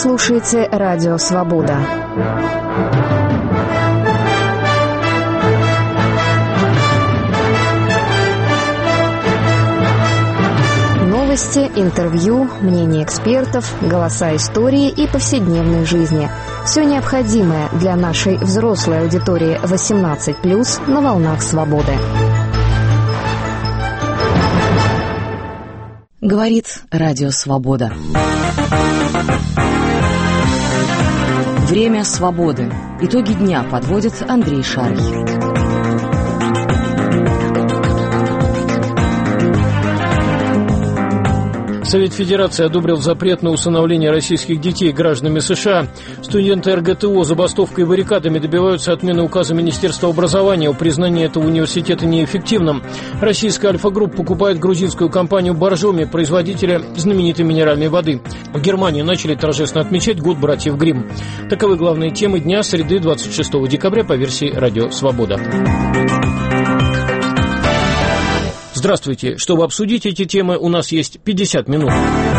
слушаете «Радио Свобода». Новости, интервью, мнения экспертов, голоса истории и повседневной жизни. Все необходимое для нашей взрослой аудитории 18+, на волнах свободы. Говорит Радио Свобода. Время свободы. Итоги дня подводит Андрей Шарий. Совет Федерации одобрил запрет на усыновление российских детей гражданами США. Студенты РГТО забастовкой и баррикадами добиваются отмены указа Министерства образования о признании этого университета неэффективным. Российская Альфа-Групп покупает грузинскую компанию «Боржоми», производителя знаменитой минеральной воды. В Германии начали торжественно отмечать Год братьев Гримм. Таковы главные темы дня среды 26 декабря по версии «Радио Свобода». Здравствуйте. Чтобы обсудить эти темы, у нас есть 50 минут.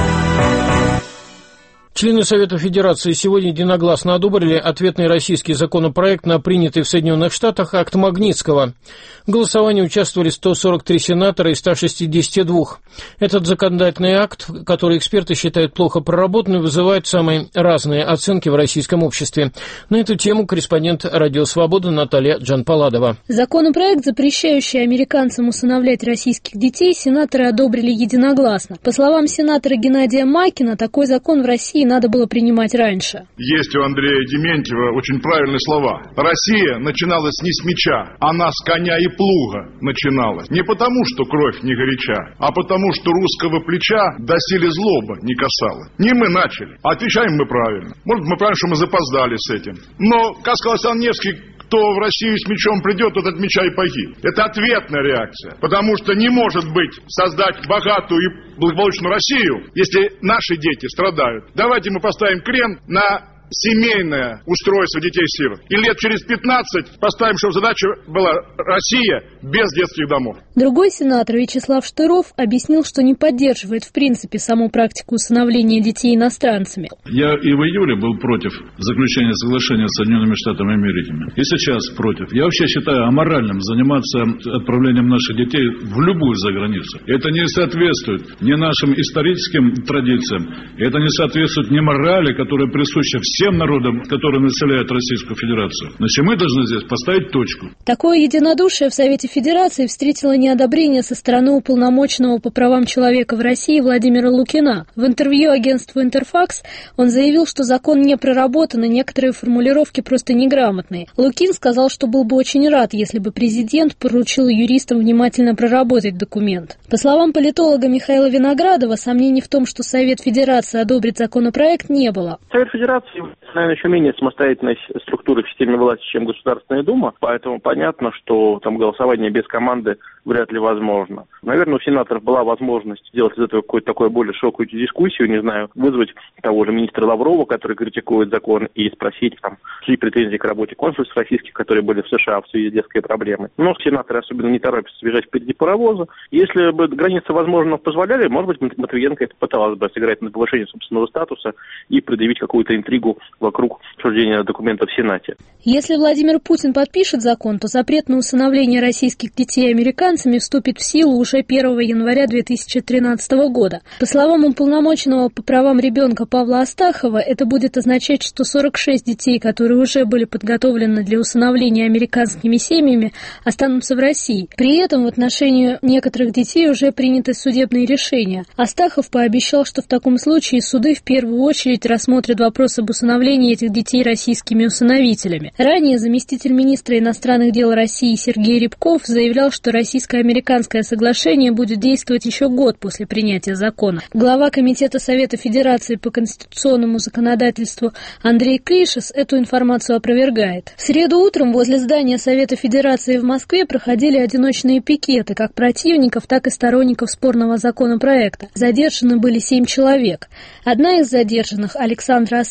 Члены Совета Федерации сегодня единогласно одобрили ответный российский законопроект на принятый в Соединенных Штатах акт Магнитского. В голосовании участвовали 143 сенатора из 162. Этот законодательный акт, который эксперты считают плохо проработанным, вызывает самые разные оценки в российском обществе. На эту тему корреспондент «Радио Свобода» Наталья Джанпаладова. Законопроект, запрещающий американцам усыновлять российских детей, сенаторы одобрили единогласно. По словам сенатора Геннадия Макина, такой закон в России надо было принимать раньше. Есть у Андрея Дементьева очень правильные слова. Россия начиналась не с меча, она с коня и плуга начиналась. Не потому, что кровь не горяча, а потому, что русского плеча доселе злоба не касала. Не мы начали. Отвечаем мы правильно. Может, мы правильно, что мы запоздали с этим. Но, как сказал Александр Невский, кто в Россию с мечом придет, тот от меча и погиб. Это ответная реакция. Потому что не может быть создать богатую и благополучную Россию, если наши дети страдают. Давайте мы поставим крен на семейное устройство детей-сирот. И лет через 15 поставим, чтобы задача была Россия без детских домов. Другой сенатор Вячеслав Штыров объяснил, что не поддерживает в принципе саму практику усыновления детей иностранцами. Я и в июле был против заключения соглашения с Соединенными Штатами Америки. И сейчас против. Я вообще считаю аморальным заниматься отправлением наших детей в любую заграницу. Это не соответствует ни нашим историческим традициям, это не соответствует ни морали, которая присуща всем народам, которые населяют Российскую Федерацию. Значит, мы должны здесь поставить точку. Такое единодушие в Совете Федерации встретило неодобрение со стороны уполномоченного по правам человека в России Владимира Лукина. В интервью агентству «Интерфакс» он заявил, что закон не проработан и некоторые формулировки просто неграмотные. Лукин сказал, что был бы очень рад, если бы президент поручил юристам внимательно проработать документ. По словам политолога Михаила Виноградова, сомнений в том, что Совет Федерации одобрит законопроект, не было. Совет Федерации, наверное, еще менее самостоятельной структуры в системе власти, чем Государственная Дума, поэтому понятно, что там голосование без команды вряд ли возможно. Наверное, у сенаторов была возможность сделать из этого какую-то такую более широкую дискуссию, не знаю, вызвать того же министра Лаврова, который критикует закон, и спросить, какие претензии к работе консульств российских, которые были в США в связи с детской проблемой. Но сенаторы особенно не торопятся бежать впереди паровоза. Если бы границы, возможно, позволяли, может быть, Матвиенко это пыталась бы сыграть на повышение собственного статуса и предъявить какую-то интригу вокруг обсуждения документов в Сенате. Если Владимир Путин подпишет закон, то запрет на усыновление российских детей американцами вступит в силу уже 1 января 2013 года. По словам уполномоченного по правам ребенка Павла Астахова, это будет означать, что 46 детей, которые уже были подготовлены для усыновления американскими семьями, останутся в России. При этом в отношении некоторых детей уже приняты судебные решения. Астахов пообещал, что в таком случае суды в первую очередь рассмотрят вопрос об усыновлении этих детей российскими усыновителями. Ранее заместитель министра иностранных дел России Сергей Рябков заявлял, что российско-американское соглашение будет действовать еще год после принятия закона. Глава Комитета Совета Федерации по конституционному законодательству Андрей Клишес эту информацию опровергает. В среду утром возле здания Совета Федерации в Москве проходили одиночные пикеты как противников, так и сторонников спорного законопроекта. Задержаны были 7 человек. Одна из задержанных, Александра Оставина,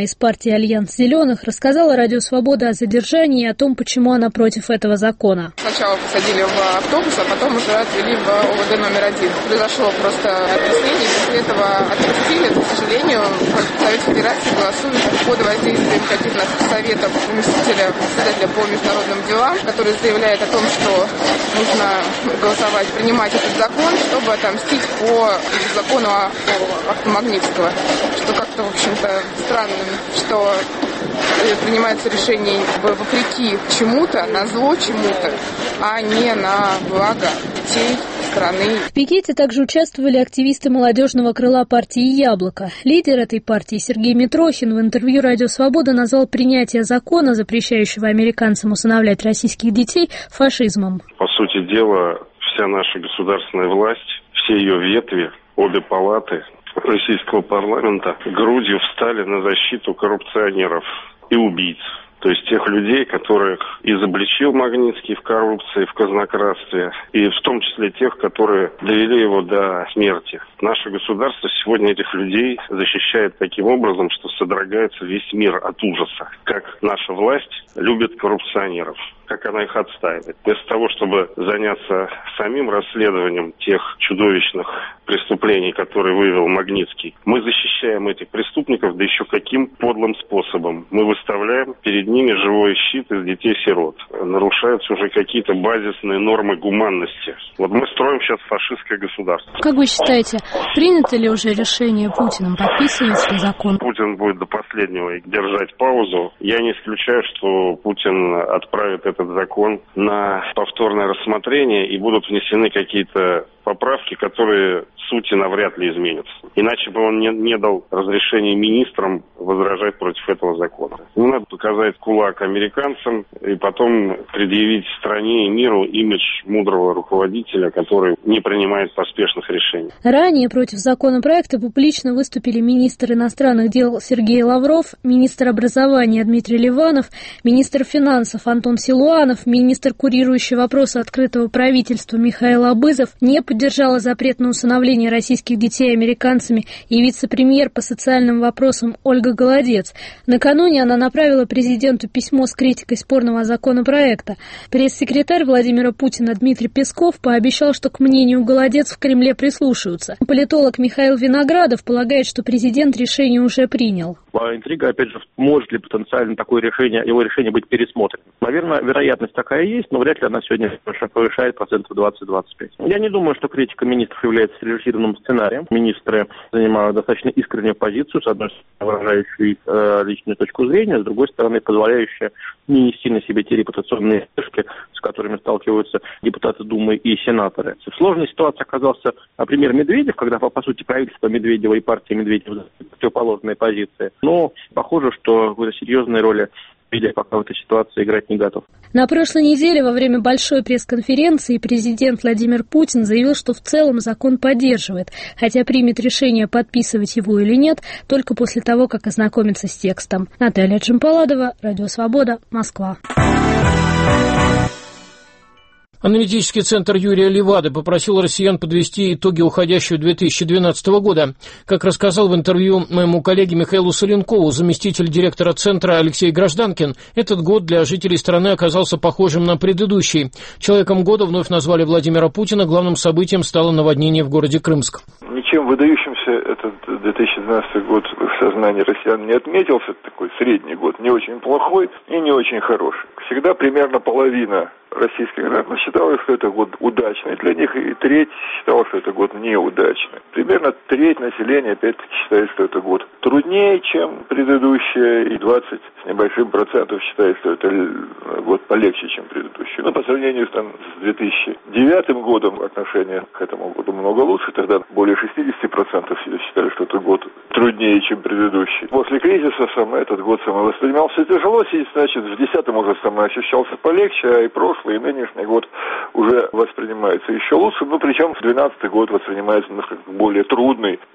из партии «Альянс Зеленых», рассказала «Радио Свобода» о задержании и о том, почему она против этого закона. Сначала посадили в автобус, а потом уже отвели в ОВД номер 1. Произошло просто объяснение, после этого отпустили. К сожалению, в Совете Федерации голосуют под воздействием каких-то советов заместителя председателя по международным делам, который заявляет о том, что нужно голосовать, принимать этот закон, чтобы отомстить по закону Магнитского. Что как-то, в общем-то, странно, что принимается решение вопреки чему-то, на зло чему-то, а не на благо детей страны. В пикете также участвовали активисты молодежного крыла партии «Яблоко». Лидер этой партии Сергей Митрохин в интервью «Радио Свобода» назвал принятие закона, запрещающего американцам усыновлять российских детей, фашизмом. По сути дела, вся наша государственная власть, все ее ветви, обе палаты российского парламента грудью встали на защиту коррупционеров и убийц. То есть тех людей, которых изобличил Магнитский в коррупции, в казнократстве, и в том числе тех, которые довели его до смерти. Наше государство сегодня этих людей защищает таким образом, что содрогается весь мир от ужаса. Как наша власть любит коррупционеров, как она их отстаивает. Вместо того, чтобы заняться самим расследованием тех чудовищных преступлений, которые выявил Магнитский, мы защищаем этих преступников, да еще каким подлым способом. Мы выставляем перед ними живой щит из детей-сирот. Нарушаются уже какие-то базисные нормы гуманности. Вот мы строим сейчас фашистское государство. Как вы считаете, принято ли уже решение Путиным, подписывать ли закон? Путин будет до последнего держать паузу. Я не исключаю, что Путин отправит этот закон на повторное рассмотрение и будут внесены какие-то поправки, которые сути навряд ли изменятся. Иначе бы он не дал разрешения министрам возражать против этого закона. Не надо показать кулак американцам и потом предъявить стране и миру имидж мудрого руководителя, который не принимает поспешных решений. Ранее против законопроекта публично выступили министр иностранных дел Сергей Лавров, министр образования Дмитрий Ливанов, министр финансов Антон Силуанов, министр, курирующий вопросы открытого правительства Михаил Абызов. Не поддержала запрет на усыновление российских детей американцами и вице-премьер по социальным вопросам Ольга Голодец. Накануне она направила президенту письмо с критикой спорного законопроекта. Пресс-секретарь Владимира Путина Дмитрий Песков пообещал, что к мнению Голодец в Кремле прислушаются. Политолог Михаил Виноградов полагает, что президент решение уже принял. Интрига, опять же, может ли потенциально такое решение, его решение быть пересмотрено. Наверное, вероятность такая есть, но вряд ли она сегодня повышает 20-25%. Я не думаю, что критика министров является срежиссированным сценарием. Министры занимают достаточно искреннюю позицию, с одной стороны, выражающую их личную точку зрения, с другой стороны, позволяющую не нести на себе те репутационные издержки, с которыми сталкиваются депутаты Думы и сенаторы. В сложной ситуации оказался премьер Медведев, когда, по сути, правительство Медведева и партия Медведева противоположные позиции. Но похоже, что какой-то серьезной роли пока в этой ситуации играть не готов. На прошлой неделе во время большой пресс-конференции президент Владимир Путин заявил, что в целом закон поддерживает, хотя примет решение, подписывать его или нет, только после того, как ознакомится с текстом. Наталья Джампаладова, Радио Свобода, Москва. Аналитический центр Юрия Левады попросил россиян подвести итоги уходящего 2012 года. Как рассказал в интервью моему коллеге Михаилу Соленкову заместитель директора центра Алексей Гражданкин, этот год для жителей страны оказался похожим на предыдущий. Человеком года вновь назвали Владимира Путина, главным событием стало наводнение в городе Крымск. Ничем выдающимся этот 2012 год в сознании россиян не отметился. Это такой средний год, не очень плохой и не очень хороший. Всегда примерно половина российских граждан считала, что это год удачный для них, и треть считала, что это год неудачный. Примерно треть населения, опять-таки, считает, что это год труднее, чем предыдущий, и 20 с небольшим процентов считает, что это год полегче, чем предыдущий. Но по сравнению с 2009 годом отношение к этому году много лучше, тогда более 60% считали, что это год труднее, чем предыдущий. После кризиса этот год воспринимался тяжело, значит, в 2010 уже ощущался полегче, а и прошлый, и нынешний год уже воспринимается еще лучше, но причем в 2012 год воспринимается немножко более трудный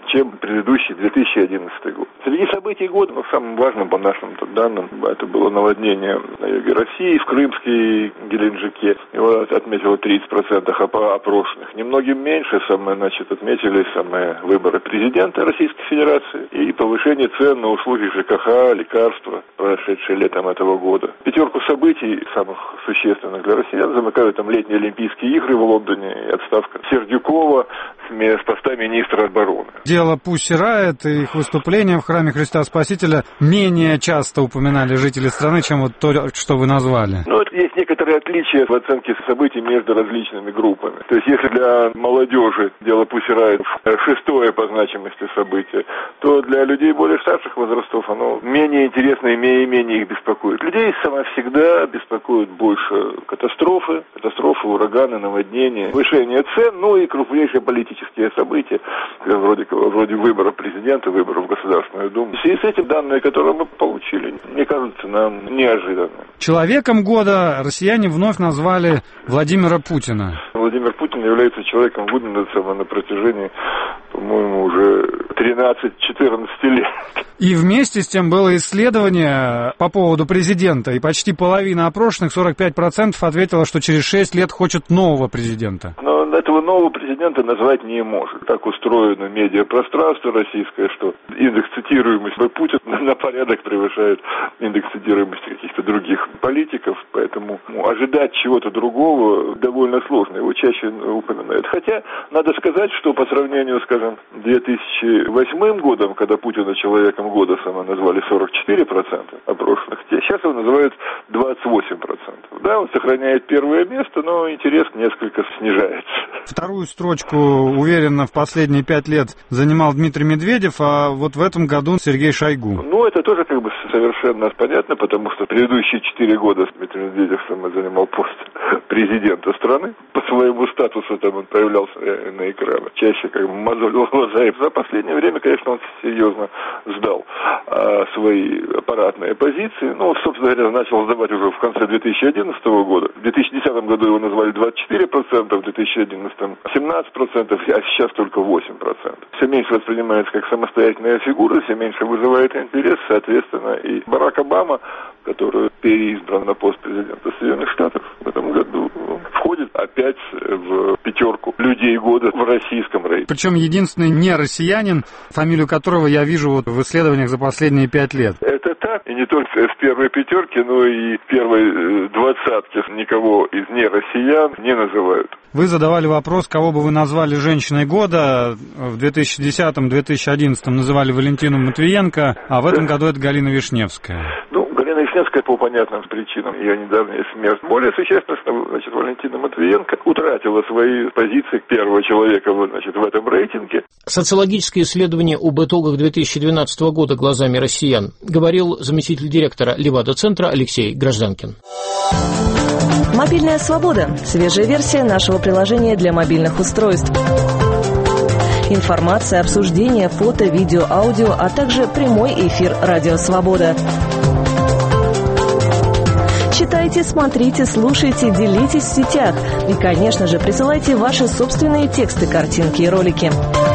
чем предыдущий 2011 год. Среди событий года, самым важным по нашим данным, это было наводнение на юге России, в Крымске, Геленджике. Его отметило 30% опрошенных. Немногим меньше отметили выборы президента Российской Федерации и повышение цен на услуги ЖКХ, лекарства, прошедшие летом этого года. Пятерку событий, самых существенных для россиян, замыкают летние Олимпийские игры в Лондоне и отставка Сердюкова с поста министра обороны. Дело Пусси Райот и их выступления в храме Христа Спасителя менее часто упоминали жители страны, чем то, что вы назвали. Есть некоторые отличия в оценке событий между различными группами. То есть, если для молодежи дело Пусси Райот шестое по значимости событие, то для людей более старших возрастов оно менее интересно и менее их беспокоит. Людей всегда беспокоят больше катастрофы, ураганы, наводнения, повышение цен, и крупнейшие политические события, вроде выборов президента, выборов в Государственную Думу. В связи с этим данные, которые мы получили, мне кажутся нам неожиданными. Человеком года россияне вновь назвали Владимира Путина. Владимир Путин является человеком года на протяжении, по-моему, уже 13-14 лет. И вместе с тем было исследование по поводу президента, и почти половина опрошенных, 45%, ответила, что через 6 лет хочет нового президента. Но этого нового президента назвать не может. Так устроено медиапространство российское, что индекс цитируемости Путина на порядок превышает индекс цитируемости каких-то других политиков, поэтому ожидать чего-то другого довольно сложно, его чаще упоминают. Хотя, надо сказать, что по сравнению, скажем, 2008 годом, когда Путина человеком года назвали 44% опрошенных, сейчас его называют 28%. Да, он сохраняет первое место, но интерес несколько снижается. Вторую строчку, уверенно, в последние 5 лет занимал Дмитрий Медведев, а вот в этом году Сергей Шойгу. Это тоже совершенно понятно, потому что предыдущие 4 года Дмитрий Медведев занимал пост президента страны. По своему статусу он появлялся на экранах. Чаще мозолил глаза. И за последнее время, конечно, он серьезно сдал свои аппаратные позиции. Собственно говоря, начал сдавать уже в конце 2011 года. В 2010 году его назвали 24%, в 2011 17%, а сейчас только 8%. Все меньше воспринимается как самостоятельная фигура, все меньше вызывает интерес, соответственно, и Барак Обама, который переизбран на пост президента Соединенных Штатов, в этом году входит опять в пятерку людей года в российском рейтинге. Причем единственный не россиянин, фамилию которого я вижу в исследованиях за последние 5 лет. Это так, и не только в первой пятерке, но и в первой двадцатке никого из не россиян не называют. Вы задавали вопрос, кого бы вы назвали женщиной года. В 2010-2011 называли Валентину Матвиенко, а в этом году это Галина Вишневская. Галина Вишневская по понятным причинам, ее недавняя смерть. Более существенно, Валентина Матвиенко утратила свои позиции первого человека в этом рейтинге. Социологическое исследование об итогах 2012 года глазами россиян говорил заместитель директора Левада-центра Алексей Гражданкин. Мобильная свобода. Свежая версия нашего приложения для мобильных устройств. Информация, обсуждение, фото, видео, аудио, а также прямой эфир «Радио Свобода». Читайте, смотрите, слушайте, делитесь в сетях. И, конечно же, присылайте ваши собственные тексты, картинки и ролики.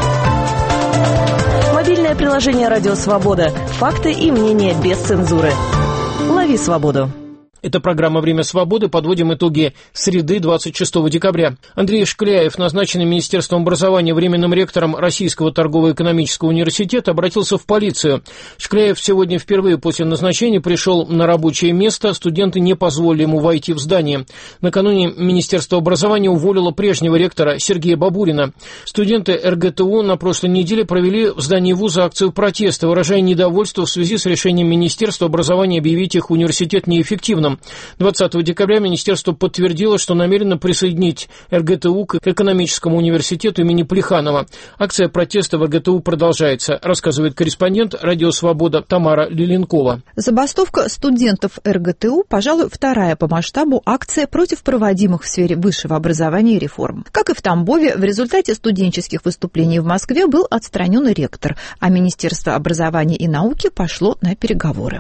Мобильное приложение «Радио Свобода». Факты и мнения без цензуры. Лови свободу. Это программа «Время свободы». Подводим итоги среды, 26 декабря. Андрей Шкляев, назначенный Министерством образования временным ректором Российского торгово-экономического университета, обратился в полицию. Шкляев сегодня впервые после назначения пришел на рабочее место. Студенты не позволили ему войти в здание. Накануне Министерство образования уволило прежнего ректора Сергея Бабурина. Студенты РГТУ на прошлой неделе провели в здании вуза акцию протеста, выражая недовольство в связи с решением Министерства образования объявить их университет неэффективным. 20 декабря министерство подтвердило, что намерено присоединить РГТУ к экономическому университету имени Плеханова. Акция протеста в РГТУ продолжается, рассказывает корреспондент «Радио Свобода» Тамара Лиленкова. Забастовка студентов РГТУ, пожалуй, вторая по масштабу акция против проводимых в сфере высшего образования реформ. Как и в Тамбове, в результате студенческих выступлений в Москве был отстранен ректор, а Министерство образования и науки пошло на переговоры.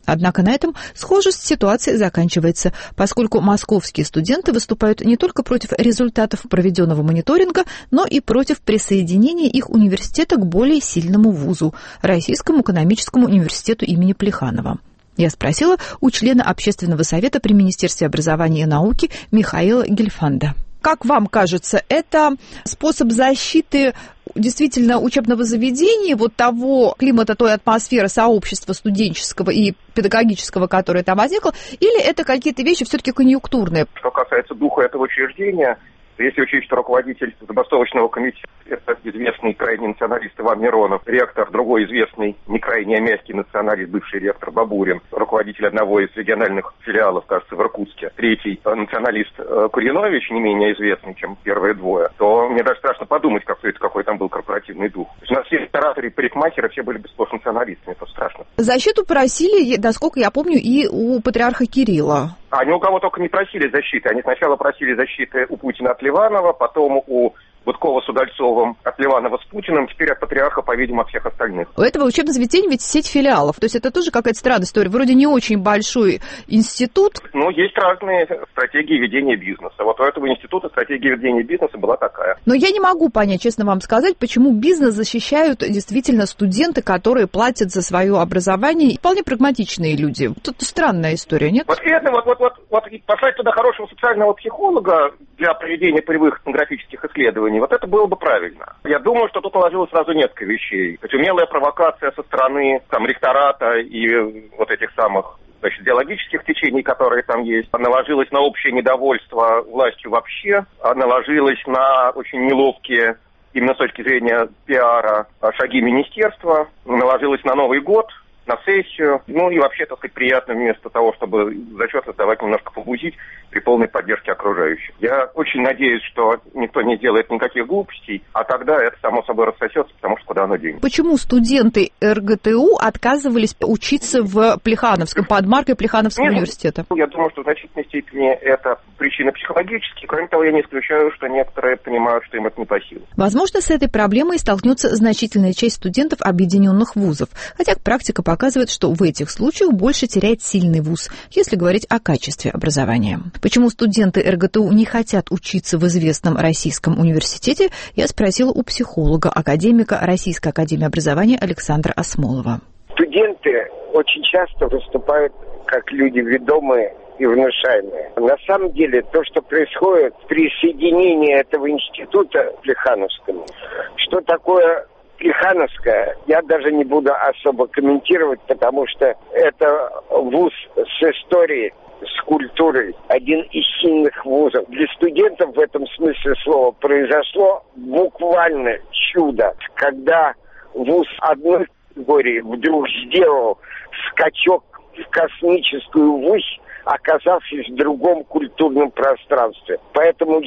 Однако на этом схожесть ситуации заканчивается, поскольку московские студенты выступают не только против результатов проведенного мониторинга, но и против присоединения их университета к более сильному вузу – Российскому экономическому университету имени Плеханова. Я спросила у члена общественного совета при Министерстве образования и науки Михаила Гельфанда. Как вам кажется, это способ защиты действительно учебного заведения, вот того климата, той атмосферы сообщества студенческого и педагогического, которое там возникло, или это какие-то вещи все-таки конъюнктурные? Что касается духа этого учреждения, если учесть, что руководитель забастовочного комитета – это известный крайний националист Иван Миронов, ректор, другой известный, не крайне мягкий националист, бывший ректор Бабурин, руководитель одного из региональных филиалов, кажется, в Иркутске, третий националист Курьянович, не менее известный, чем первые двое, то мне даже страшно подумать, какой там был корпоративный дух. То есть у нас все рестораторы и парикмахеры все были бесплатно националистами, это страшно. Защиту просили, насколько я помню, и у патриарха Кирилла. Они у кого только не просили защиты. Они сначала просили защиты у Путина от Ливанова, потом у Гудкова с Удальцовым, от Ливанова с Путиным, теперь от патриарха, по-видимому, от всех остальных. У этого учебного заведения ведь сеть филиалов. То есть это тоже какая-то странная история. Вроде не очень большой институт. Ну, есть разные стратегии ведения бизнеса. Вот у этого института стратегия ведения бизнеса была такая. Но я не могу понять, честно вам сказать, почему бизнес защищают действительно студенты, которые платят за свое образование. Вполне прагматичные люди. Тут странная история, нет? Вот это вот послать туда хорошего социального психолога для проведения полевых этнографических исследований, вот это было бы правильно. Я думаю, что тут наложилось сразу несколько вещей. То есть умелая провокация со стороны ректората и вот этих самых идеологических течений, которые там есть, наложилась на общее недовольство властью вообще, наложилась на очень неловкие, именно с точки зрения пиара, шаги министерства, наложилась на Новый год, на сессию, ну и вообще, так сказать, приятно вместо того, чтобы зачет создавать, немножко побузить при полной поддержке окружающих. Я очень надеюсь, что никто не делает никаких глупостей, а тогда это само собой рассосется, потому что куда оно денется. Почему студенты РГТУ отказывались учиться в Плехановском, под маркой Плехановского университета? Я думаю, что в значительной степени это причины психологические. Кроме того, я не исключаю, что некоторые понимают, что им это не по силам. Возможно, с этой проблемой столкнется значительная часть студентов объединенных вузов, хотя практика показывает, что в этих случаях больше теряет сильный вуз, если говорить о качестве образования. Почему студенты РГТУ не хотят учиться в известном российском университете, я спросила у психолога, академика Российской академии образования Александра Осмолова. Студенты очень часто выступают как люди ведомые и внушаемые. На самом деле, то, что происходит при соединении этого института Плехановскому, что такое Плехановская, я даже не буду особо комментировать, потому что это вуз с историей, с культурой, один из сильных вузов. Для студентов в этом смысле слова произошло буквально чудо, когда вуз одной категории вдруг сделал скачок в космическую ввысь, оказавшись в другом культурном пространстве. Поэтому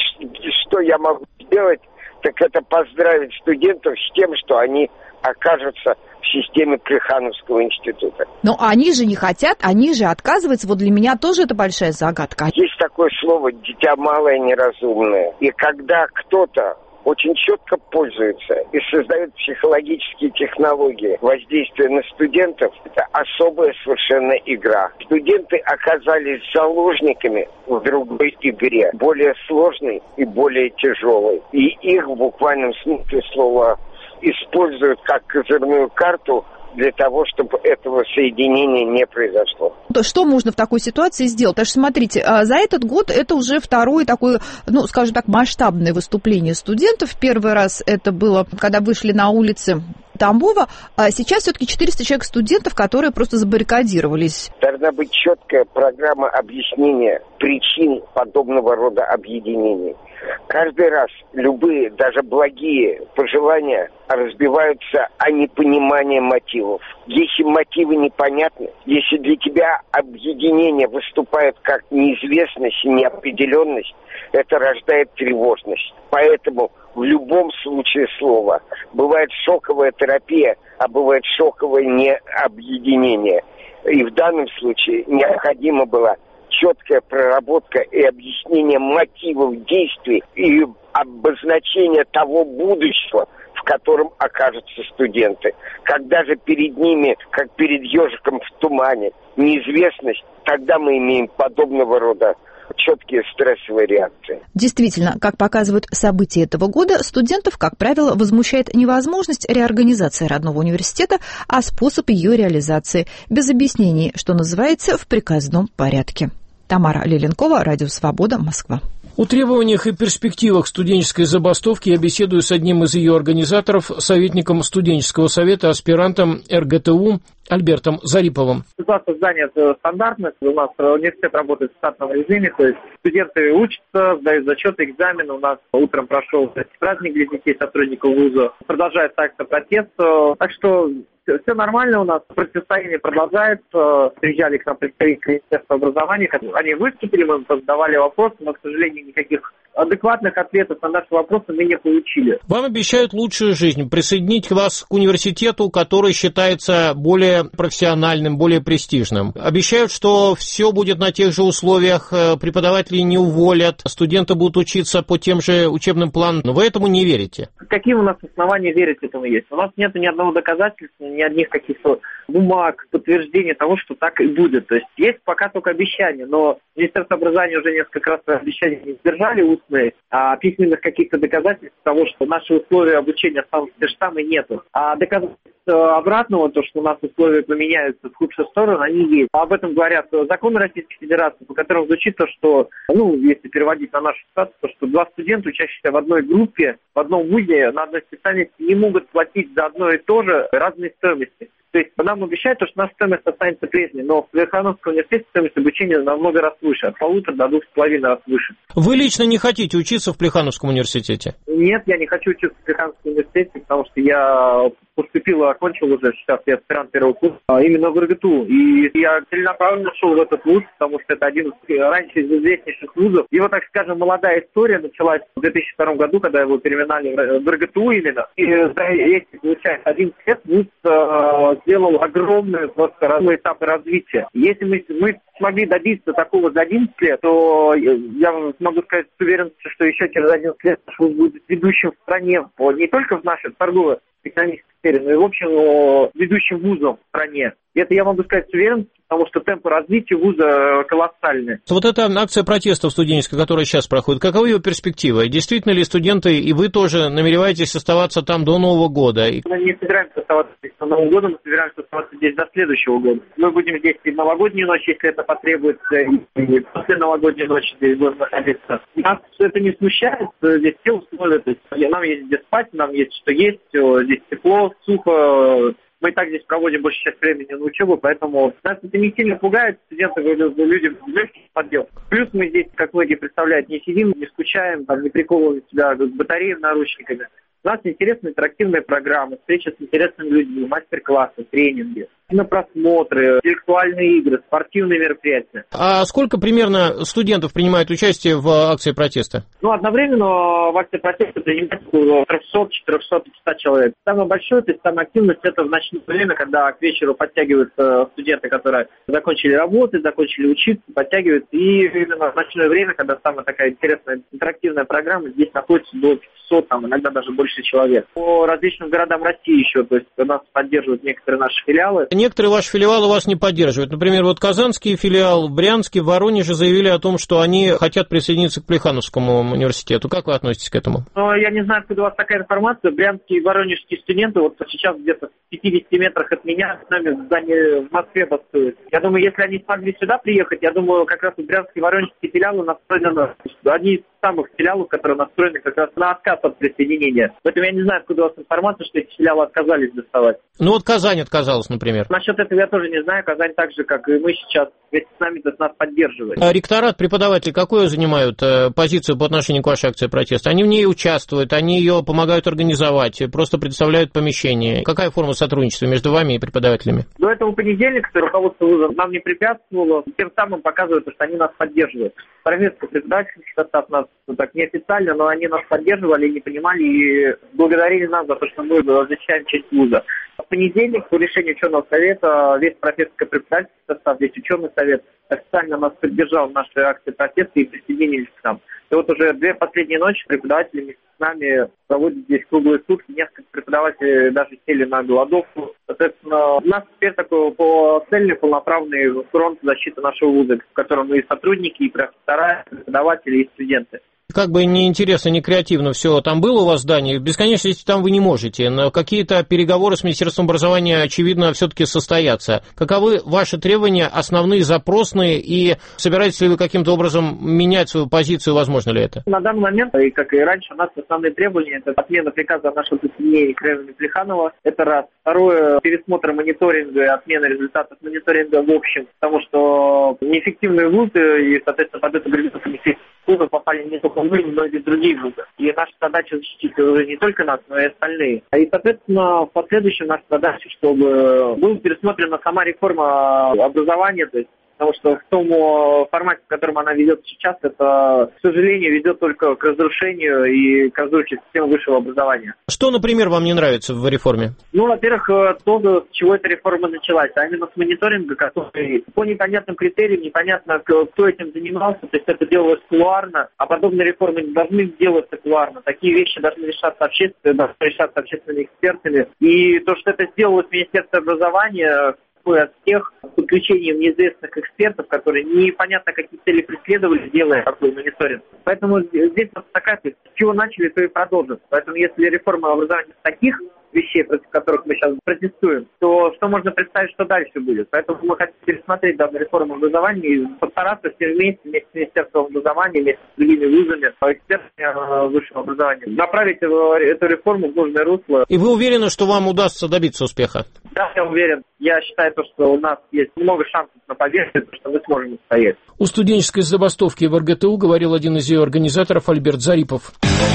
что я могу сделать, так это поздравить студентов с тем, что они окажутся в системе Плехановского института. Но они же не хотят, они же отказываются. Вот для меня тоже это большая загадка. Есть такое слово «дитя малое, неразумное». И когда кто-то очень четко пользуется и создает психологические технологии воздействия на студентов, это особая совершенно игра. Студенты оказались заложниками в другой игре, более сложной и более тяжелой. И их в буквальном смысле слова используют как козырную карту для того, чтобы этого соединения не произошло. Что можно в такой ситуации сделать? Потому что, смотрите, за этот год это уже второе такое, ну, скажем так, масштабное выступление студентов. Первый раз это было, когда вышли на улицы Тамбова, а сейчас все-таки 400 человек студентов, которые просто забаррикадировались. Должна быть четкая программа объяснения причин подобного рода объединений. Каждый раз любые, даже благие пожелания разбиваются о непонимании мотивов. Если мотивы непонятны, если для тебя объединение выступает как неизвестность и неопределенность, это рождает тревожность. Поэтому в любом случае слова бывает шоковая терапия, а бывает шоковое необъединение. И в данном случае необходима была четкая проработка и объяснение мотивов действий и обозначение того будущего, в в котором окажутся студенты. Когда же перед ними, как перед ежиком в тумане, неизвестность, тогда мы имеем подобного рода четкие стрессовые реакции. Действительно, как показывают события этого года, студентов, как правило, возмущает не возможность реорганизации родного университета, а способ ее реализации, без объяснений, что называется, в приказном порядке. Тамара Леленкова, Радио Свобода, Москва. О требованиях и перспективах студенческой забастовки я беседую с одним из ее организаторов, советником студенческого совета, аспирантом РГТУ Альбертом Зариповым. Ситуация в здании стандартная. У нас университет работает в штатном режиме, то есть студенты учатся, сдают зачеты, экзамены. У нас утром прошел праздник для детей, сотрудников вуза. Продолжается акция протеста. Так что все нормально у нас, противостояние продолжается. Приезжали к нам представители Министерства образования, они выступили, мы им задавали вопросы, но, к сожалению, никаких адекватных ответов на наши вопросы мы не получили. Вам обещают лучшую жизнь, присоединить вас к университету, который считается более профессиональным, более престижным. Обещают, что все будет на тех же условиях, преподаватели не уволят, студенты будут учиться по тем же учебным планам. Но вы этому не верите? Какие у нас основания верить этому есть? У нас нет ни одного доказательства, ни одних каких-то бумаг, подтверждений того, что так и будет. То есть пока только обещания, но Министерство образования уже несколько раз обещания не сдержали устные, а письменных каких-то доказательств того, что наши условия обучения останутся те же самые, нету. А доказательств обратного, то, что у нас условия поменяются в худшую сторону, они есть. Об этом говорят законы Российской Федерации, по которым звучит то, что, если переводить на нашу ситуацию, то, что два студента, учащиеся в одной группе, в одном вузе, на одной специальности, не могут платить за одно и то же разные стоимости. То есть нам обещают, что наша стоимость останется прежней, но в Верховном университете стоимость обучения намного раз выше, от 1,5 до 2,5 раз выше. Вы лично не хотите учиться в Плехановском университете? Нет, я не хочу учиться в Плехановском университете, потому что я поступил, окончил уже, сейчас я аспирант первого курса, именно в РГТУ. И я целенаправленно шел в этот вуз, потому что это один из раньше из известнейших вузов. Его, так скажем, молодая история началась в 2002 году, когда его переименовали в РГТУ именно. И за эти, получается, 11 лет вуз сделал огромные просто разные этапы развития. Если мы смогли добиться такого за 11 лет, то я могу сказать с уверенностью, что еще через 11 лет наш вуз будет ведущим в стране, не только в нашей торгово-экономической сфере, но и в общем ведущим вузом в стране. И это я могу сказать с уверенностью, потому что темпы развития вуза колоссальные. Вот эта акция протеста студенческая, которая сейчас проходит, каковы ее перспективы? Действительно ли студенты и вы тоже намереваетесь оставаться там до Нового года? Мы не собираемся оставаться здесь до Нового года, мы собираемся оставаться здесь до следующего года. Мы будем здесь и в новогоднюю ночь, если это потребуется, и после новогодней ночи здесь будем находиться. Нас это не смущает, здесь все условия, то есть нам есть где спать, нам есть что есть, здесь тепло, сухо. Мы и так здесь проводим большую часть времени на учебу, поэтому нас это не сильно пугает. Студенты, люди в легких подделках. Плюс мы здесь, как многие представляют, не сидим, не скучаем, не приковываем себя к батареям наручниками. У нас интересные интерактивные программы, встречи с интересными людьми, мастер-классы, тренинги, кинопросмотры, интеллектуальные игры, спортивные мероприятия. А сколько примерно студентов принимает участие в акции протеста? Одновременно в акции протеста принимает около 300-400-500 человек. Самое большое, то есть самая активность, это в ночное время, когда к вечеру подтягиваются студенты, которые закончили работы, закончили учиться, подтягиваются. И именно в ночное время, когда самая такая интересная интерактивная программа, здесь находится до 500, иногда даже больше человек. По различным городам России еще, то есть нас поддерживают некоторые наши филиалы. Некоторые ваши филиалы вас не поддерживают. Например, казанский филиал, в Брянске, в Воронеже заявили о том, что они хотят присоединиться к Плехановскому университету. Как вы относитесь к этому? Я не знаю, откуда у вас такая информация. Брянские и воронежские студенты сейчас где-то в 50 метрах от меня с нами в здании в Москве бастуют. Я думаю, если они смогли сюда приехать, я думаю, как раз Брянские и воронежские филиалы настроены, одни из самых филиалов, которые настроены как раз на отказ от присоединения. Поэтому я не знаю, откуда у вас информация, что эти филиалы отказались доставать. Казань отказалась, например. Насчет этого я тоже не знаю. Казань так же, как и мы сейчас, вместе с нами нас поддерживает. А ректорат, преподаватели какую занимают позицию по отношению к вашей акции протеста? Они в ней участвуют, они ее помогают организовать, просто предоставляют помещение. Какая форма сотрудничества между вами и преподавателями? До этого понедельника руководство вуза нам не препятствовало, тем самым показывают, что они нас поддерживают. Проверка преподавательский состав нас так неофициально, но они нас поддерживали и не понимали, и благодарили нас за то, что мы защищаем честь вуза. В понедельник по решению ученого совета весь профессорско-преподавательский состав, весь ученый совет официально нас поддержал в нашей акции протеста и присоединились к нам. И уже 2 последние ночи преподаватели вместе с нами проводят здесь круглые сутки. Несколько преподавателей даже сели на голодовку. Соответственно, у нас теперь такой цельный, полноправный фронт защиты нашего вуза, в котором и сотрудники, и профессора, и преподаватели, и студенты. Как бы не интересно, не креативно все там было у вас в здании, бесконечности там вы не можете, но какие-то переговоры с Министерством образования, очевидно, все-таки состоятся. Каковы ваши требования, основные, запросные, и собираетесь ли вы каким-то образом менять свою позицию, возможно ли это? На данный момент, и как и раньше, у нас основные требования – это отмена приказа нашего подчинения Кремля Плеханова, это раз. Второе – пересмотр мониторинга и отмена результатов мониторинга в общем, потому что неэффективные вузы и, соответственно, под эту грязную вузы попали не только мы, но и другие вузы. И наша задача защитить уже не только нас, но и остальные. И, соответственно, в последующем наша задача, чтобы была пересмотрена сама реформа образования, то есть потому что в том формате, в котором она ведет сейчас, это, к сожалению, ведет только к разрушению и к разрушению системы высшего образования. Что, например, вам не нравится в реформе? Ну, во-первых, то, с чего эта реформа началась, а именно с мониторинга, который по непонятным критериям, непонятно, кто этим занимался, то есть это делалось кулуарно, а подобные реформы не должны делаться кулуарно. Такие вещи должны решаться общественными экспертами. И то, что это сделалось Министерство образования, от всех с подключением неизвестных экспертов, которые непонятно какие цели преследовали, делая такой мониторинг. Поэтому здесь вот такая, с чего начали, то и продолжим. Поэтому если реформа образования с таких вещей, против которых мы сейчас протестуем, то что можно представить, что дальше будет? Поэтому мы хотим пересмотреть данную реформу образования и постараться все вместе с Министерством образования, вместе с другими вузами, экспертами высшего образования, направить эту реформу в нужное русло. И вы уверены, что вам удастся добиться успеха? Да, я уверен. Я считаю, что у нас есть много шансов на победу, что мы сможем устоять. У студенческой забастовки в РГТУ говорил один из ее организаторов Альберт Зарипов.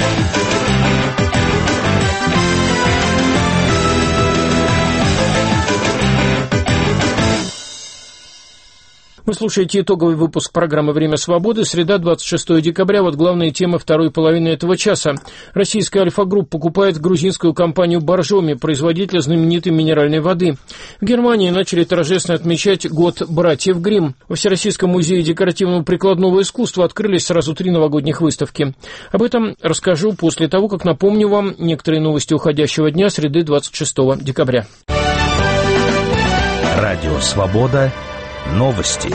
Вы слушаете итоговый выпуск программы «Время свободы». Среда, 26 декабря. Вот главные темы второй половины этого часа. Российская «Альфа-Групп» покупает грузинскую компанию «Боржоми», производителя знаменитой минеральной воды. В Германии начали торжественно отмечать год братьев Гримм. Во Всероссийском музее декоративного прикладного искусства открылись сразу 3 новогодних выставки. Об этом расскажу после того, как напомню вам некоторые новости уходящего дня, среды, 26 декабря. Радио «Свобода». Новости.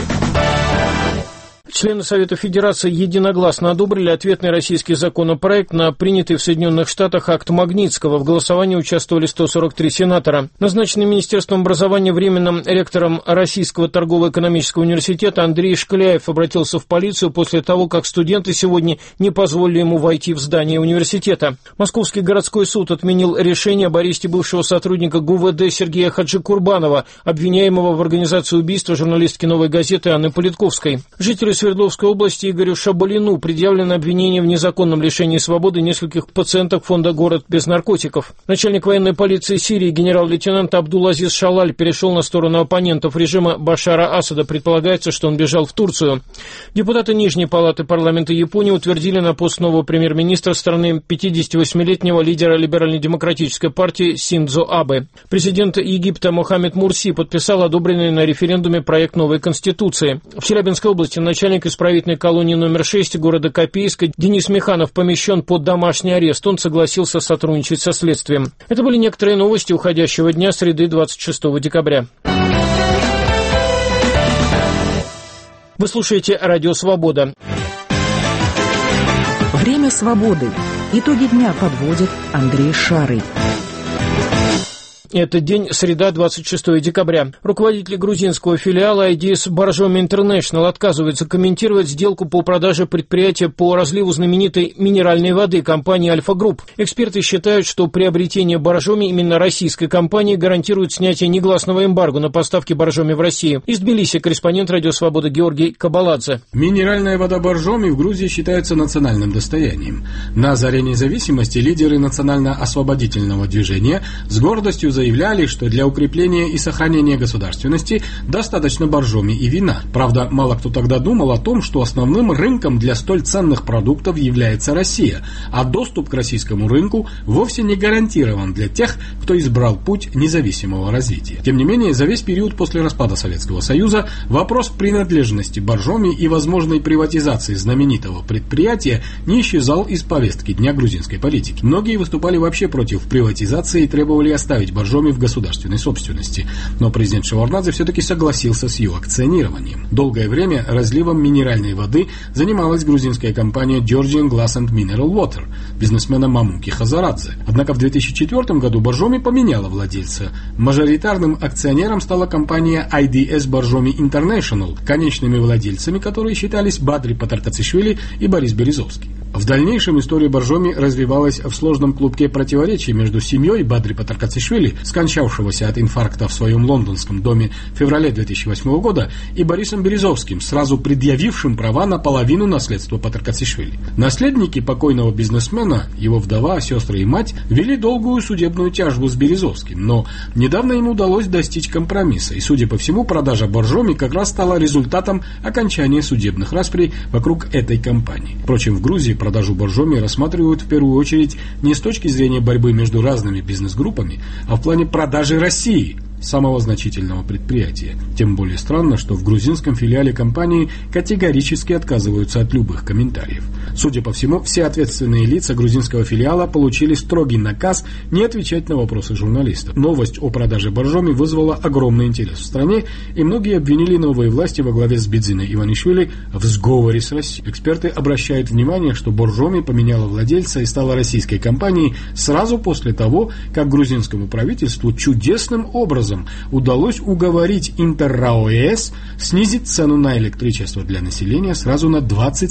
Члены Совета Федерации единогласно одобрили ответный российский законопроект на принятый в Соединенных Штатах акт Магнитского. В голосовании участвовали 143 сенатора. Назначенный Министерством образования временным ректором Российского торгово-экономического университета Андрей Шкляев обратился в полицию после того, как студенты сегодня не позволили ему войти в здание университета. Московский городской суд отменил решение об аресте бывшего сотрудника ГУВД Сергея Хаджикурбанова, обвиняемого в организации убийства журналистки «Новой газеты» Анны Политковской. Жителю Свердловской области Игорю Шабалину предъявлено обвинение в незаконном лишении свободы нескольких пациенток фонда «Город без наркотиков». Начальник военной полиции Сирии генерал-лейтенант Абдул-Азиз Шалаль перешел на сторону оппонентов режима Башара Асада. Предполагается, что он бежал в Турцию. Депутаты Нижней палаты парламента Японии утвердили на пост нового премьер-министра страны 58-летнего лидера либерально-демократической партии Синдзо Абе. Президент Египта Мохаммед Мурси подписал одобренный на референдуме проект новой конституции. В Челябинской области начальник исправительной колонии номер 6 города Копейска Денис Механов помещен под домашний арест. Он согласился сотрудничать со следствием. Это были некоторые новости уходящего дня, среды, 26 декабря. Вы слушаете «Радио Свобода». Время свободы. Итоги дня подводит Андрей Шарый. Это день, среда, 26 декабря. Руководители грузинского филиала IDS Borjomi International отказываются комментировать сделку по продаже предприятия по разливу знаменитой минеральной воды компании «Альфа-Групп». Эксперты считают, что приобретение Боржоми именно российской компании гарантирует снятие негласного эмбарго на поставки Боржоми в Россию. Из Тбилиси корреспондент «Радио Свобода» Георгий Кабаладзе. Минеральная вода Боржоми в Грузии считается национальным достоянием. На заре независимости лидеры национально-освободительного движения с гордостью заявляли, что для укрепления и сохранения государственности достаточно боржоми и вина. Правда, мало кто тогда думал о том, что основным рынком для столь ценных продуктов является Россия, а доступ к российскому рынку вовсе не гарантирован для тех, кто избрал путь независимого развития. Тем не менее, за весь период после распада Советского Союза вопрос принадлежности боржоми и возможной приватизации знаменитого предприятия не исчезал из повестки дня грузинской политики. Многие выступали вообще против приватизации и требовали оставить боржоми в государственной собственности. Но президент Шеварднадзе все-таки согласился с ее акционированием. Долгое время разливом минеральной воды занималась грузинская компания Georgian Glass and Mineral Water бизнесмена Мамуки Хазарадзе. Однако в 2004 году боржоми поменяла владельца. Мажоритарным акционером стала компания IDS Боржоми International, конечными владельцами которой считались Бадри Патаркацишвили и Борис Березовский. В дальнейшем история боржоми развивалась в сложном клубке противоречий между семьей Бадри Патаркацишвили, скончавшегося от инфаркта в своем лондонском доме в феврале 2008 года, и Борисом Березовским, сразу предъявившим права на половину наследства Патаркацишвили. Наследники покойного бизнесмена, его вдова, сестры и мать, вели долгую судебную тяжбу с Березовским, но недавно им удалось достичь компромисса, и, судя по всему, продажа боржоми как раз стала результатом окончания судебных расприй вокруг этой компании. Впрочем, в Грузии продажу боржоми рассматривают в первую очередь не с точки зрения борьбы между разными бизнес-группами, а в плане продажи России, самого значительного предприятия. Тем более странно, что в грузинском филиале компании категорически отказываются от любых комментариев. Судя по всему, все ответственные лица грузинского филиала получили строгий наказ не отвечать на вопросы журналистов. Новость о продаже боржоми вызвала огромный интерес в стране, и многие обвинили новые власти во главе с Бидзиной Иванишвили в сговоре с Россией. Эксперты обращают внимание, что боржоми поменяла владельца и стала российской компанией сразу после того, как грузинскому правительству чудесным образом удалось уговорить Интеррао-ЭС снизить цену на электричество для населения сразу на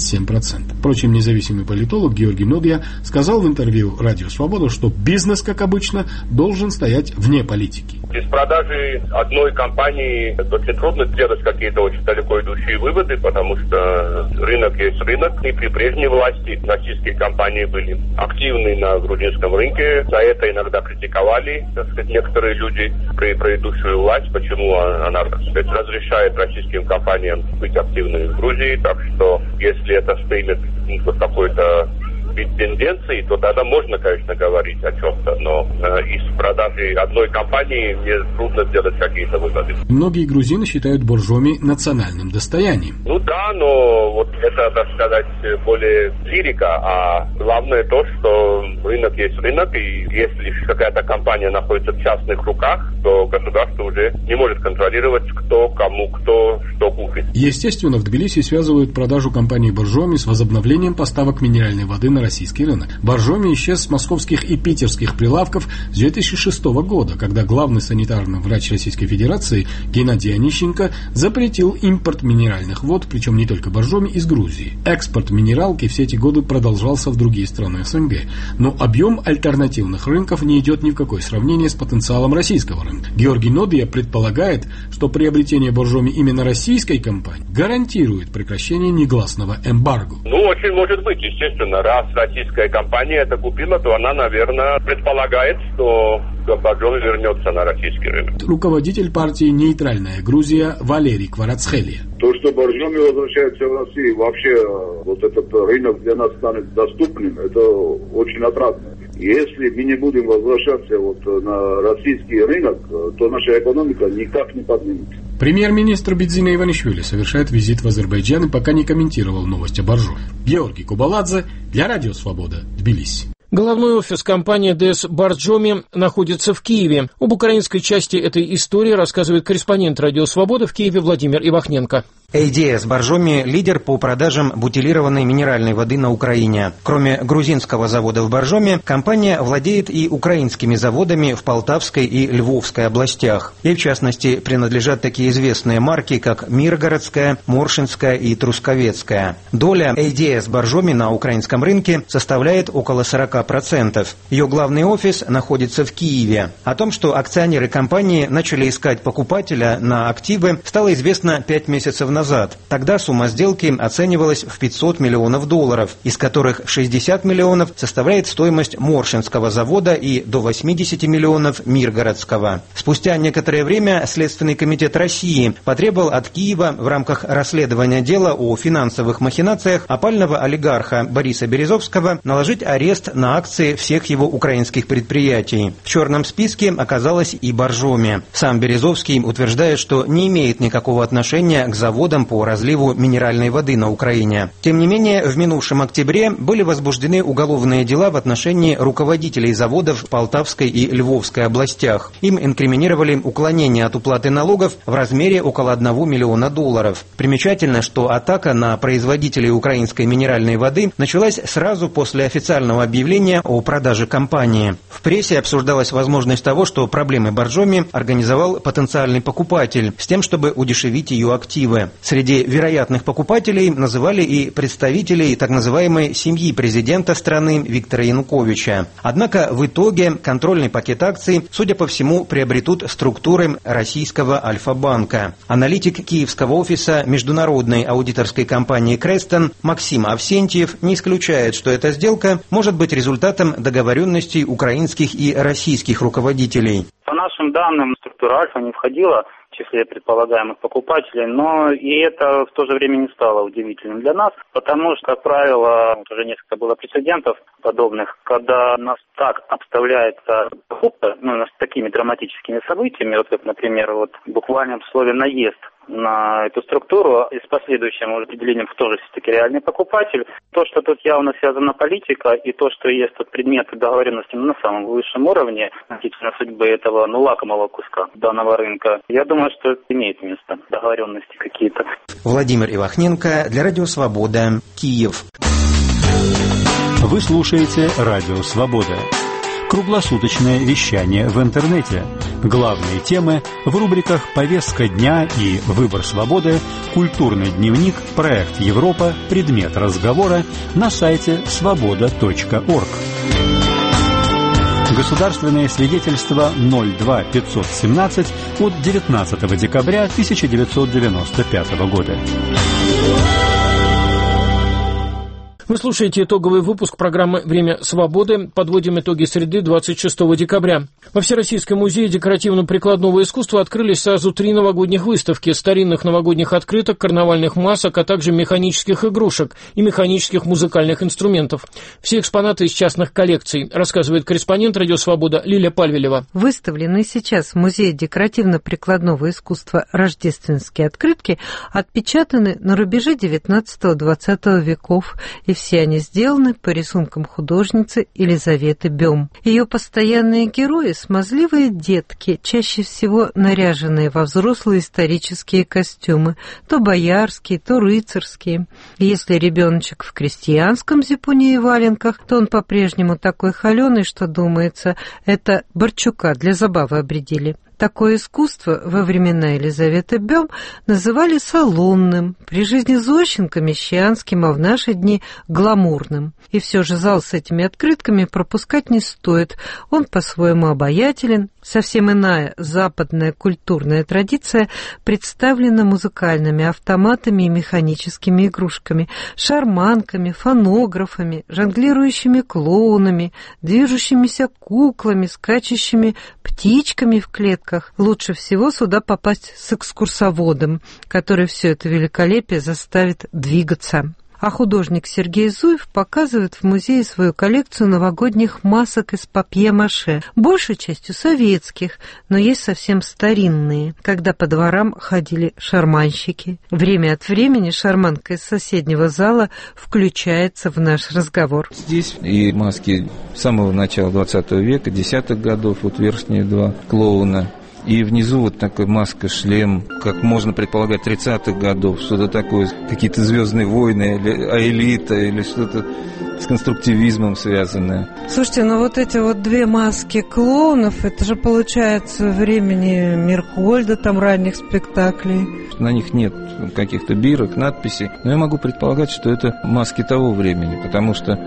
27%. Впрочем, независимый политолог Георгий Нодия сказал в интервью «Радио Свобода», что бизнес, как обычно, должен стоять вне политики. Из продажи одной компании очень трудно сделать какие-то очень далеко идущие выводы, потому что рынок есть рынок, и при прежней власти российские компании были активны на грузинском рынке. За это иногда критиковали, так сказать, некоторые люди предыдущую власть, почему она, так сказать, разрешает российским компаниям быть активными в Грузии. Так что, если это стримит к какой-то тенденции, то тогда можно, конечно, говорить о чем-то, но из продажи одной компании мне трудно сделать какие-то выводы. Многие грузины считают боржоми национальным достоянием. Ну да, но вот это, так сказать, более лирика, а главное то, что рынок есть рынок, и если какая-то компания находится в частных руках, то государство уже не может контролировать, кто, кому, кто, что купит. Естественно, в Тбилиси связывают продажу компании боржоми с возобновлением поставок минеральной воды на российский рынок. Боржоми исчез с московских и питерских прилавков с 2006 года, когда главный санитарный врач Российской Федерации Геннадий Онищенко запретил импорт минеральных вод, причем не только боржоми, из Грузии. Экспорт минералки все эти годы продолжался в другие страны СНГ, но объем альтернативных рынков не идет ни в какое сравнение с потенциалом российского рынка. Георгий Нодия предполагает, что приобретение боржоми именно российской компании гарантирует прекращение негласного эмбарго. Ну, очень может быть, естественно, раз российская компания это купила, то она, наверное, предполагает, что боржоми вернется на российский рынок. Руководитель партии «Нейтральная Грузия» Валерий Кварацхелия. То, что боржоми возвращается в Россию, вообще вот этот рынок для нас станет доступным, это очень отрадно. Если мы не будем возвращаться на российский рынок, то наша экономика никак не поднимется. Премьер-министр Бидзина Иванишвили совершает визит в Азербайджан и пока не комментировал новость о боржоми. Георгий Кубаладзе для Радио Свобода, Тбилиси. Головной офис компании ДС Боржоми находится в Киеве. Об украинской части этой истории рассказывает корреспондент Радио Свобода в Киеве Владимир Ивахненко. ADS Боржоми – лидер по продажам бутилированной минеральной воды на Украине. Кроме грузинского завода в Боржоми, компания владеет и украинскими заводами в Полтавской и Львовской областях. Ей, в частности, принадлежат такие известные марки, как Миргородская, Моршинская и Трусковецкая. Доля ADS Боржоми на украинском рынке составляет около 40%. Ее главный офис находится в Киеве. О том, что акционеры компании начали искать покупателя на активы, стало известно 5 месяцев назад, назад. Тогда сумма сделки оценивалась в $500 миллионов, из которых 60 миллионов составляет стоимость Моршинского завода и до 80 миллионов Миргородского. Спустя некоторое время Следственный комитет России потребовал от Киева в рамках расследования дела о финансовых махинациях опального олигарха Бориса Березовского наложить арест на акции всех его украинских предприятий. В черном списке оказалась и Боржоми. Сам Березовский утверждает, что не имеет никакого отношения к заводам по разливу минеральной воды на Украине. Тем не менее, в минувшем октябре были возбуждены уголовные дела в отношении руководителей заводов в Полтавской и Львовской областях. Им инкриминировали уклонение от уплаты налогов в размере около $1 миллиона. Примечательно, что атака на производителей украинской минеральной воды началась сразу после официального объявления о продаже компании. В прессе обсуждалась возможность того, что проблемы Боржоми организовал потенциальный покупатель с тем, чтобы удешевить ее активы. Среди вероятных покупателей называли и представителей так называемой семьи президента страны Виктора Януковича. Однако в итоге контрольный пакет акций, судя по всему, приобретут структуры российского Альфа-банка. Аналитик киевского офиса международной аудиторской компании Крестон Максим Авсентьев не исключает, что эта сделка может быть результатом договоренностей украинских и российских руководителей. По нашим данным, структура Альфа не входила в числе предполагаемых покупателей, но и это в то же время не стало удивительным для нас, потому что, как правило, уже несколько было прецедентов подобных, когда нас так обставляется покупка, с такими драматическими событиями, вот как, например, в буквальном слове «наезд» на эту структуру и с последующим определением, кто же все-таки реальный покупатель. То, что тут явно связана политика, и то, что есть тут предметы договоренности на самом высшем уровне относительно судьбы этого лакомого куска данного рынка, я думаю, что имеет место договоренности какие-то. Владимир Ивахненко для Радио Свобода, Киев. Вы слушаете Радио Свобода. Круглосуточное вещание в интернете. Главные темы в рубриках «Повестка дня» и «Выбор свободы», «Культурный дневник», «Проект Европа», «Предмет разговора» на сайте свобода.орг. Государственное свидетельство 02517 от 19 декабря 1995 года. Вы слушаете итоговый выпуск программы «Время свободы». Подводим итоги среды 26 декабря. Во Всероссийском музее декоративно-прикладного искусства открылись сразу 3 новогодних выставки: старинных новогодних открыток, карнавальных масок, а также механических игрушек и механических музыкальных инструментов. Все экспонаты из частных коллекций, рассказывает корреспондент «Радио Свобода» Лилия Пальвелева. Выставленные сейчас в Музее декоративно-прикладного искусства рождественские открытки отпечатаны на рубеже 19-20 веков, и все они сделаны по рисункам художницы Елизаветы Бем. Ее постоянные герои – смазливые детки, чаще всего наряженные во взрослые исторические костюмы, то боярские, то рыцарские. И если ребеночек в крестьянском зипуне и валенках, то он по-прежнему такой холеный, что, думается, это Борчука для забавы обрядили. Такое искусство во времена Елизаветы Бем называли салонным, при жизни Зощенко – мещанским, а в наши дни – гламурным. И все же зал с этими открытками пропускать не стоит. Он по-своему обаятелен. Совсем иная западная культурная традиция представлена музыкальными автоматами и механическими игрушками, шарманками, фонографами, жонглирующими клоунами, движущимися куклами, скачущими птичками в клетках. Лучше всего сюда попасть с экскурсоводом, который все это великолепие заставит двигаться. А художник Сергей Зуев показывает в музее свою коллекцию новогодних масок из папье-маше, большей частью советских, но есть совсем старинные, когда по дворам ходили шарманщики. Время от времени шарманка из соседнего зала включается в наш разговор. Здесь и маски с самого начала 20 века, 10-х годов, вот верхние два клоуна. И внизу вот такая маска, шлем, как можно предполагать, 30-х годов, что-то такое, какие-то «Звездные войны» или «Элита», или что-то с конструктивизмом связанное. Слушайте, ну вот эти вот две маски клоунов, это же получается времени Мирхольда, там ранних спектаклей. На них нет каких-то бирок, надписей, но я могу предполагать, что это маски того времени, потому что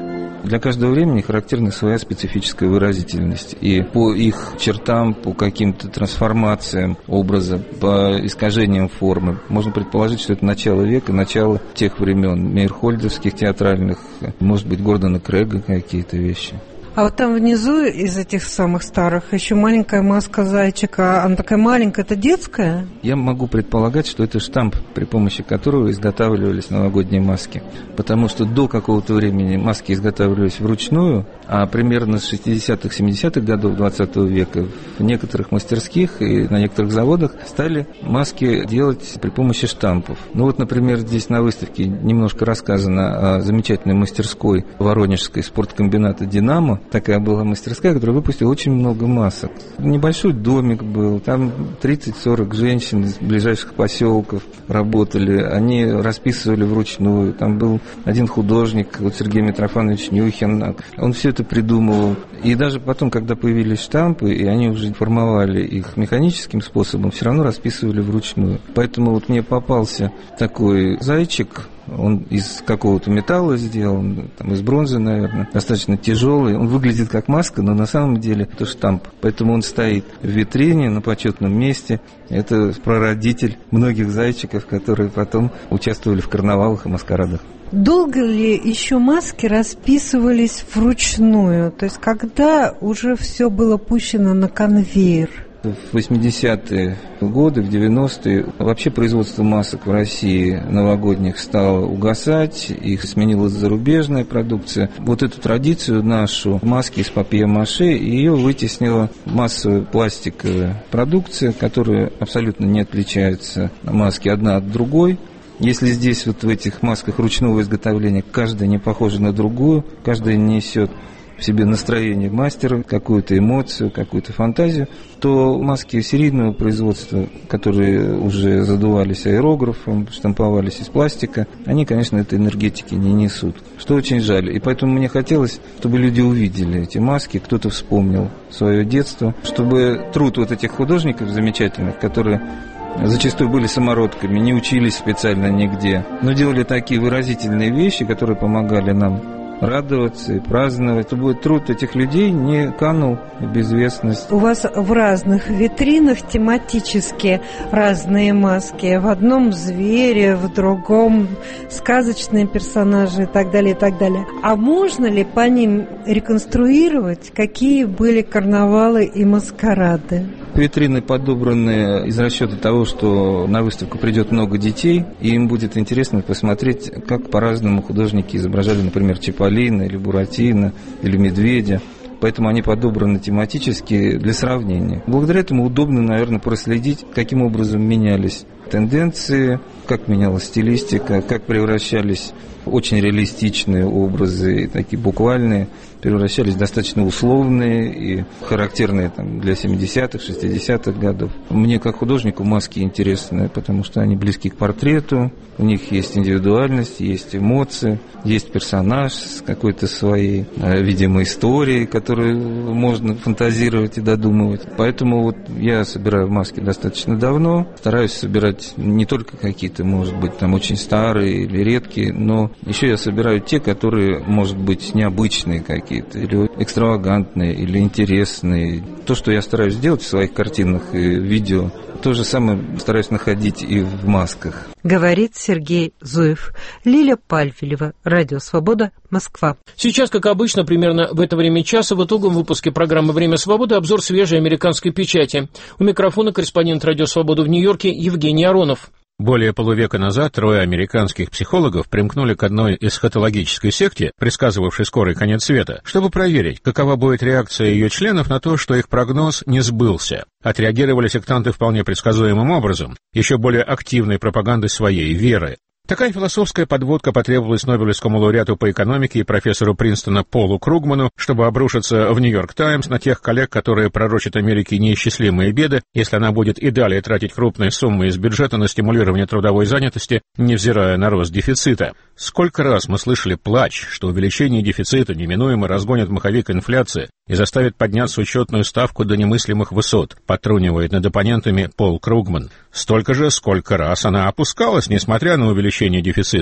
Для каждого времени характерна своя специфическая выразительность. И по их чертам, по каким-то трансформациям образа, по искажениям формы можно предположить, что это начало века, начало тех времен мейерхольдовских театральных, может быть, Гордона Крейга какие-то вещи. А вот там внизу из этих самых старых еще маленькая маска зайчика. Она такая маленькая, это детская? Я могу предполагать, что это штамп, при помощи которого изготавливались новогодние маски. Потому что до какого-то времени маски изготавливались вручную, а примерно с 60-х, 70-х годов 20 века в некоторых мастерских и на некоторых заводах стали маски делать при помощи штампов. Ну вот, например, здесь на выставке немножко рассказано о замечательной мастерской воронежской спорткомбината «Динамо». Такая была мастерская, которая выпустила очень много масок. Небольшой домик был, там 30-40 женщин из ближайших поселков работали, они расписывали вручную. Там был один художник, вот Сергей Митрофанович Нюхин, он все это придумывал. И даже потом, когда появились штампы, и они уже формовали их механическим способом, все равно расписывали вручную. Поэтому вот мне попался такой зайчик. Он из какого-то металла сделан, там, из бронзы, наверное, достаточно тяжелый. Он выглядит как маска, но на самом деле это штамп. Поэтому он стоит в витрине на почетном месте. Это прародитель многих зайчиков, которые потом участвовали в карнавалах и маскарадах. Долго ли еще маски расписывались вручную? То есть когда уже все было пущено на конвейер? В 80-е годы, в 90-е вообще производство масок в России новогодних стало угасать, их сменила зарубежная продукция. Вот эту традицию нашу, маски из папье-маше, ее вытеснила массовая пластиковая продукция, которая абсолютно не отличается маски одна от другой. Если здесь вот в этих масках ручного изготовления каждая не похожа на другую, каждая несет в себе настроение мастера, какую-то эмоцию, какую-то фантазию, то маски серийного производства, которые уже задувались аэрографом, штамповались из пластика, они, конечно, этой энергетики не несут, что очень жаль. И поэтому мне хотелось, чтобы люди увидели эти маски, кто-то вспомнил свое детство, чтобы труд вот этих художников замечательных, которые зачастую были самородками, не учились специально нигде, но делали такие выразительные вещи, которые помогали нам радоваться и праздновать, чтобы труд этих людей не канул в безвестность. У вас в разных витринах тематически разные маски. В одном звери, в другом сказочные персонажи и так далее, и так далее. А можно ли по ним реконструировать, какие были карнавалы и маскарады? Витрины подобраны из расчета того, что на выставку придет много детей, и им будет интересно посмотреть, как по-разному художники изображали, например, Чиполлино или Буратино или медведя. Поэтому они подобраны тематически для сравнения. Благодаря этому удобно, наверное, проследить, каким образом менялись тенденции, как менялась стилистика, как превращались очень реалистичные образы, такие буквальные, превращались в достаточно условные и характерные там, для 70-х, 60-х годов. Мне, как художнику, маски интересны, потому что они близки к портрету, у них есть индивидуальность, есть эмоции, есть персонаж с какой-то своей видимой историей, которую можно фантазировать и додумывать. Поэтому вот я собираю маски достаточно давно, стараюсь собирать не только какие-то, может быть, там очень старые или редкие, но еще я собираю те, которые, может быть, необычные какие-то, или экстравагантные, или интересные. То, что я стараюсь делать в своих картинах и видео, то же самое стараюсь находить и в масках. Говорит Сергей Зуев. Лиля Пальфилева, Радио Свобода, Москва. Сейчас, как обычно, примерно в это время часа в итоговом выпуске программы «Время свободы» обзор свежей американской печати. У микрофона корреспондент Радио Свобода в Нью-Йорке Евгений Аронов. Более полувека назад трое американских психологов примкнули к одной эсхатологической секте, предсказывавшей скорый конец света, чтобы проверить, какова будет реакция ее членов на то, что их прогноз не сбылся. Отреагировали сектанты вполне предсказуемым образом, еще более активной пропагандой своей веры. Такая философская подводка потребовалась Нобелевскому лауреату по экономике и профессору Принстона Полу Кругману, чтобы обрушиться в «Нью-Йорк Таймс» на тех коллег, которые пророчат Америке неисчислимые беды, если она будет и далее тратить крупные суммы из бюджета на стимулирование трудовой занятости, невзирая на рост дефицита. Сколько раз мы слышали плач, что увеличение дефицита неминуемо разгонит маховик инфляции и заставит подняться учетную ставку до немыслимых высот, подтрунивает над оппонентами Пол Кругман. Столько же, сколько раз она опускалась, несмотря на увеличение дефицита,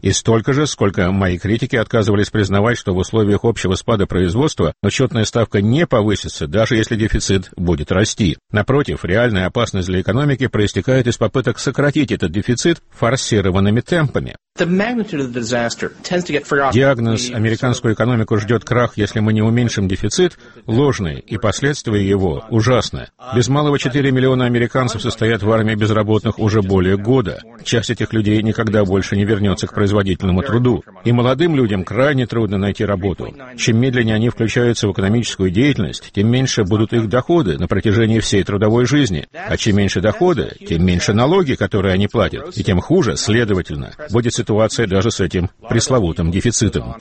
И столько же, сколько мои критики отказывались признавать, что в условиях общего спада производства учетная ставка не повысится, даже если дефицит будет расти. Напротив, реальная опасность для экономики проистекает из попыток сократить этот дефицит форсированными темпами. Диагноз «американскую экономику ждет крах, если мы не уменьшим дефицит» ложный, и последствия его ужасны. Без малого 4 миллиона американцев состоят в армии безработных уже более года. Часть этих людей никогда больше не вернется к производительному труду. И молодым людям крайне трудно найти работу. Чем медленнее они включаются в экономическую деятельность, тем меньше будут их доходы на протяжении всей трудовой жизни. А чем меньше доходы, тем меньше налоги, которые они платят, и тем хуже, следовательно, будет ситуация даже с этим пресловутым дефицитом.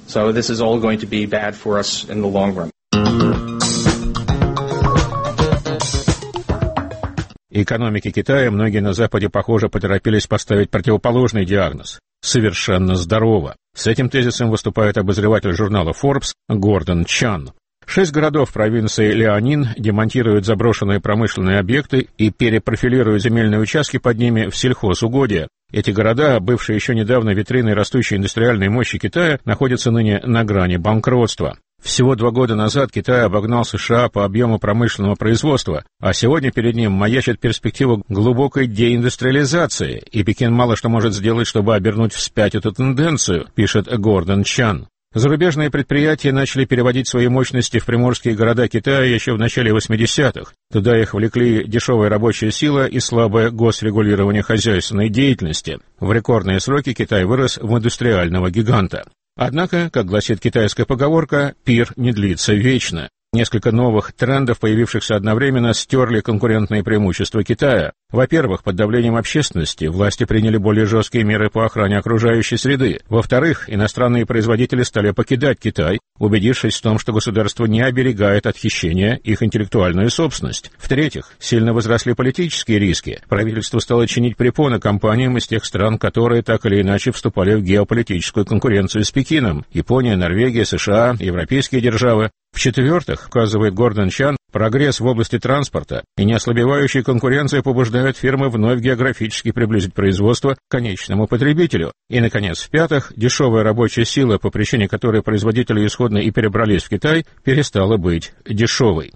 Экономике Китая многие на Западе, похоже, поторопились поставить противоположный диагноз – совершенно здорово. С этим тезисом выступает обозреватель журнала Forbes Гордон Чан. 6 городов провинции Лианин демонтируют заброшенные промышленные объекты и перепрофилируют земельные участки под ними в сельхозугодия. Эти города, бывшие еще недавно витриной растущей индустриальной мощи Китая, находятся ныне на грани банкротства. Всего 2 года назад Китай обогнал США по объему промышленного производства, а сегодня перед ним маячит перспектива глубокой деиндустриализации, и Пекин мало что может сделать, чтобы обернуть вспять эту тенденцию, пишет Гордон Чан. Зарубежные предприятия начали переводить свои мощности в приморские города Китая еще в начале 80-х. Туда их влекли дешевая рабочая сила и слабое госрегулирование хозяйственной деятельности. В рекордные сроки Китай вырос в индустриального гиганта. Однако, как гласит китайская поговорка, пир не длится вечно. Несколько новых трендов, появившихся одновременно, стерли конкурентные преимущества Китая. Во-первых, под давлением общественности власти приняли более жесткие меры по охране окружающей среды. Во-вторых, иностранные производители стали покидать Китай, убедившись в том, что государство не оберегает от хищения их интеллектуальную собственность. В-третьих, сильно возросли политические риски. Правительство стало чинить препоны компаниям из тех стран, которые так или иначе вступали в геополитическую конкуренцию с Пекином: Япония, Норвегия, США, европейские державы. В-четвертых, указывает Гордон Чан, прогресс в области транспорта и неослабевающая конкуренция побуждают фирмы вновь географически приблизить производство к конечному потребителю. И, наконец, в-пятых, дешевая рабочая сила, по причине которой производители исходно и перебрались в Китай, перестала быть дешевой.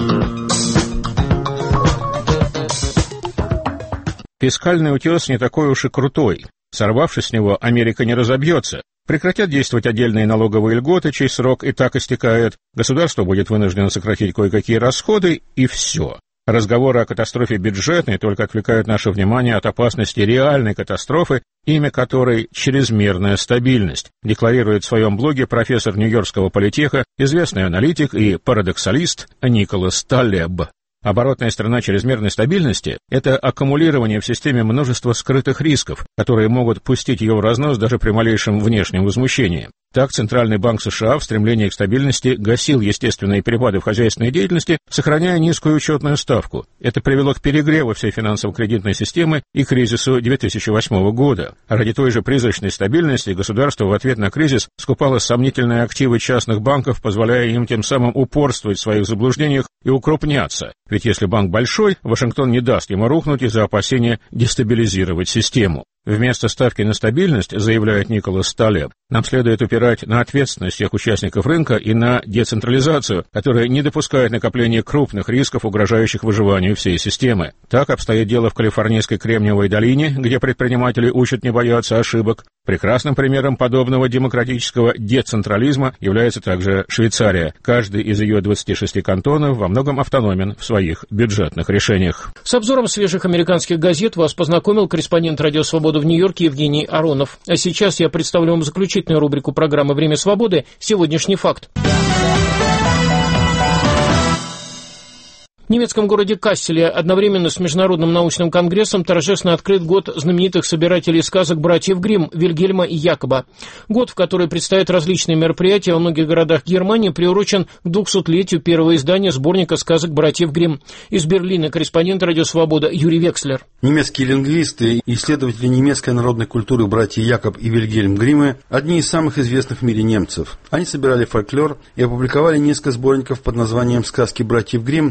Фискальный утес не такой уж и крутой. Сорвавшись с него, Америка не разобьется. Прекратят действовать отдельные налоговые льготы, чей срок и так истекает, государство будет вынуждено сократить кое-какие расходы, и все. Разговоры о катастрофе бюджетной только отвлекают наше внимание от опасности реальной катастрофы, имя которой чрезмерная стабильность, декларирует в своем блоге профессор Нью-Йоркского политеха, известный аналитик и парадоксалист Николас Талеб. Оборотная сторона чрезмерной стабильности – это аккумулирование в системе множества скрытых рисков, которые могут пустить ее в разнос даже при малейшем внешнем возмущении. Так, Центральный банк США в стремлении к стабильности гасил естественные перепады в хозяйственной деятельности, сохраняя низкую учетную ставку. Это привело к перегреву всей финансово-кредитной системы и кризису 2008 года. Ради той же призрачной стабильности государство в ответ на кризис скупало сомнительные активы частных банков, позволяя им тем самым упорствовать в своих заблуждениях и укрупняться. Ведь если банк большой, Вашингтон не даст ему рухнуть из-за опасения дестабилизировать систему. Вместо ставки на стабильность, заявляет Николас Талеб, нам следует упирать на ответственность всех участников рынка и на децентрализацию, которая не допускает накопления крупных рисков, угрожающих выживанию всей системы. Так обстоит дело в Калифорнийской Кремниевой долине, где предприниматели учат не бояться ошибок. Прекрасным примером подобного демократического децентрализма является также Швейцария. Каждый из ее 26 кантонов во многом автономен в своих бюджетных решениях. С обзором свежих американских газет вас познакомил корреспондент «Радио Свобода» в Нью-Йорке Евгений Аронов. А сейчас я представлю вам заключительную рубрику программы «Время свободы» «Сегодняшний факт». В немецком городе Касселе одновременно с Международным научным конгрессом торжественно открыт год знаменитых собирателей сказок братьев Гримм Вильгельма и Якоба. Год, в который предстоят различные мероприятия во многих городах Германии, приурочен к 200-летию первого издания сборника сказок братьев Гримм. Из Берлина корреспондент «Радио Свобода» Юрий Векслер. Немецкие лингвисты и исследователи немецкой народной культуры братья Якоб и Вильгельм Гриммы – одни из самых известных в мире немцев. Они собирали фольклор и опубликовали несколько сборников под названием «Сказки братьев Гримм»,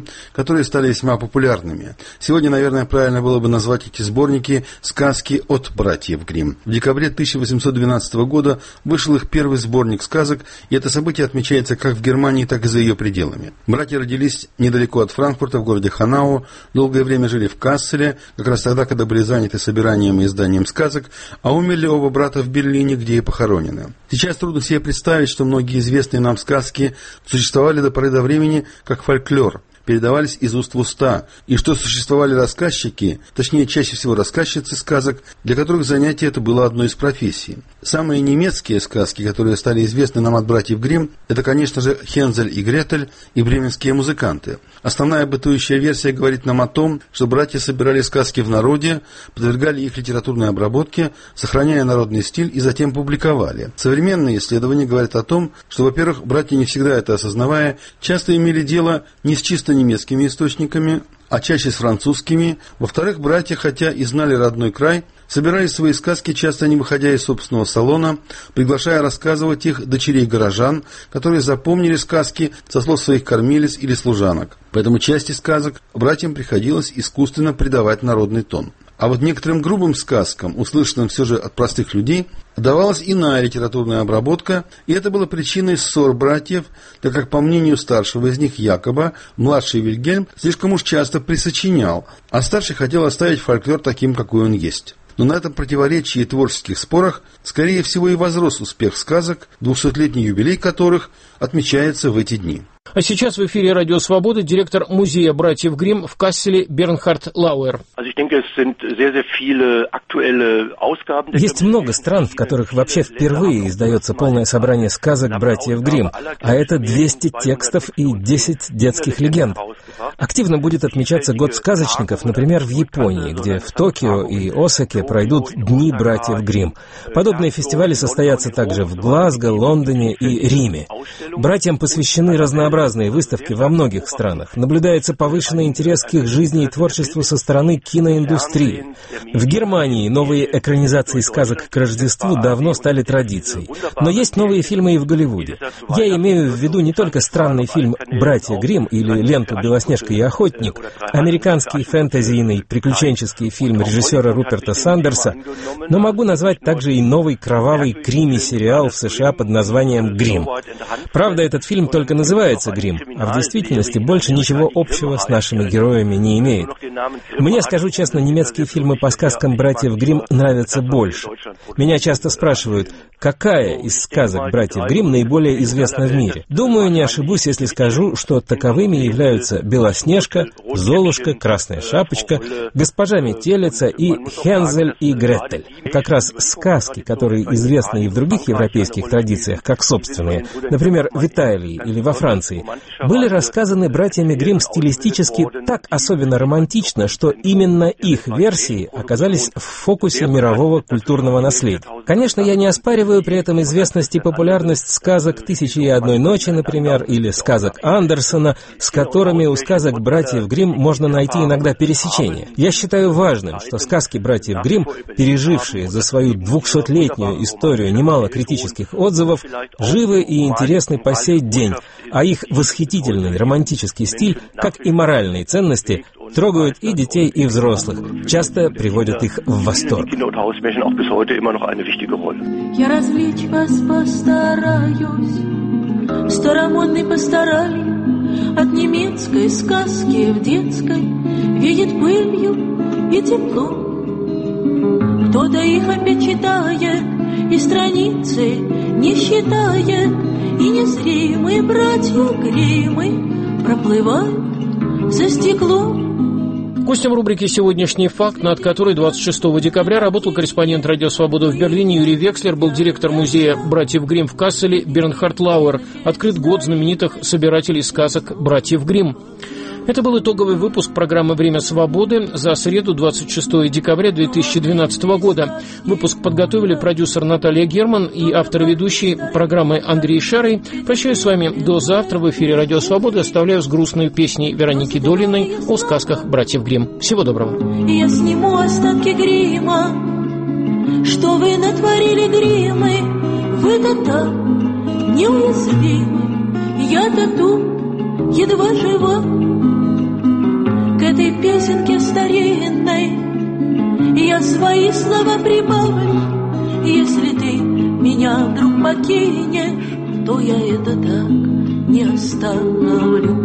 которые стали весьма популярными. Сегодня, наверное, правильно было бы назвать эти сборники «Сказки от братьев Гримм». В декабре 1812 года вышел их первый сборник сказок, и это событие отмечается как в Германии, так и за ее пределами. Братья родились недалеко от Франкфурта, в городе Ханау, долгое время жили в Касселе, как раз тогда, когда были заняты собиранием и изданием сказок, а умерли оба брата в Берлине, где и похоронены. Сейчас трудно себе представить, что многие известные нам сказки существовали до поры до времени как фольклор, передавались из уст в уста, и что существовали рассказчики, точнее, чаще всего рассказчицы сказок, для которых занятие это было одной из профессий. Самые немецкие сказки, которые стали известны нам от братьев Гримм, это, конечно же, «Хензель и Гретель» и «Бременские музыканты». Основная бытующая версия говорит нам о том, что братья собирали сказки в народе, подвергали их литературной обработке, сохраняя народный стиль, и затем публиковали. Современные исследования говорят о том, что, во-первых, братья, не всегда это осознавая, часто имели дело не с чисто немецкими источниками, а чаще с французскими. Во-вторых, братья, хотя и знали родной край, собирали свои сказки, часто не выходя из собственного салона, приглашая рассказывать их дочерей горожан, которые запомнили сказки со слов своих кормилиц или служанок. Поэтому части сказок братьям приходилось искусственно придавать народный тон. А вот некоторым грубым сказкам, услышанным все же от простых людей, давалась иная литературная обработка, и это было причиной ссор братьев, так как, по мнению старшего из них, Якоба, младший Вильгельм слишком уж часто присочинял, а старший хотел оставить фольклор таким, какой он есть. Но на этом противоречии и творческих спорах, скорее всего, и возрос успех сказок, 200-летний юбилей которых отмечается в эти дни. А сейчас в эфире «Радио Свобода» директор музея братьев Гримм в Касселе Бернхард Лауэр. Есть много стран, в которых вообще впервые издается полное собрание сказок братьев Гримм, а это 200 текстов и 10 детских легенд. Активно будет отмечаться год сказочников, например, в Японии, где в Токио и Осаке пройдут Дни братьев Гримм. Подобные фестивали состоятся также в Глазго, Лондоне и Риме. Братьям посвящены разнообразные выставки во многих странах. Наблюдается повышенный интерес к их жизни и творчеству со стороны киноиндустрии. В Германии новые экранизации сказок к Рождеству давно стали традицией. Но есть новые фильмы и в Голливуде. Я имею в виду не только странный фильм «Братья Гримм» или ленту «Белоснежка и охотник», американский фэнтезийный приключенческий фильм режиссера Руперта Сандерса, но могу назвать также и новый кровавый крими-сериал в США под названием «Гримм». Правда, этот фильм только называется «Гримм», а в действительности больше ничего общего с нашими героями не имеет. Мне, скажу честно, немецкие фильмы по сказкам братьев Гримм нравятся больше. Меня часто спрашивают, какая из сказок братьев Гримм наиболее известна в мире. Думаю, не ошибусь, если скажу, что таковыми являются «Белоснежка», «Золушка», «Красная шапочка», «Госпожа Метелица» и «Хензель и Гретель». Как раз сказки, которые известны и в других европейских традициях, как собственные, например, в Италии или во Франции, были рассказаны братьями Гримм стилистически так особенно романтично, что именно их версии оказались в фокусе мирового культурного наследия. Конечно, я не оспариваю при этом известность и популярность сказок «Тысячи и одной ночи», например, или сказок Андерсона, с которыми у сказок братьев Гримм можно найти иногда пересечения. Я считаю важным, что сказки братьев Гримм, пережившие за свою 200-летнюю историю немало критических отзывов, живы и интересны по сей день, а их восхитительный романтический стиль, как и моральные ценности, трогают и детей, и взрослых, часто приводят их в восторг. Я развлечь вас постараюсь, старомодный пастораль, от немецкой сказки в детской видит пылью и тепло. Кто-то их опять читает, и страницы не считает, и незримые братья Гриммы проплывают за стеклом. Гостем рубрики «Сегодняшний факт», над которой 26 декабря работал корреспондент «Радио Свобода» в Берлине Юрий Векслер, был директор музея братьев Гримм в Касселе Бернхард Лауэр. Открыт год знаменитых собирателей сказок братьев Гримм. Это был итоговый выпуск программы «Время свободы» за среду, 26 декабря 2012 года. Выпуск подготовили продюсер Наталья Герман и автор и ведущий программы Андрей Шарый. Прощаюсь с вами до завтра в эфире «Радио Свобода». Оставляю с грустной песней Вероники Долиной о сказках братьев Гримм. Всего доброго. Я сниму остатки грима, что вы натворили, Гриммы. Вы-то там неуязвимы, я-то тут едва жива. этой песенке старинной я свои слова прибавлю. Если ты меня вдруг покинешь, то я это так не оставлю.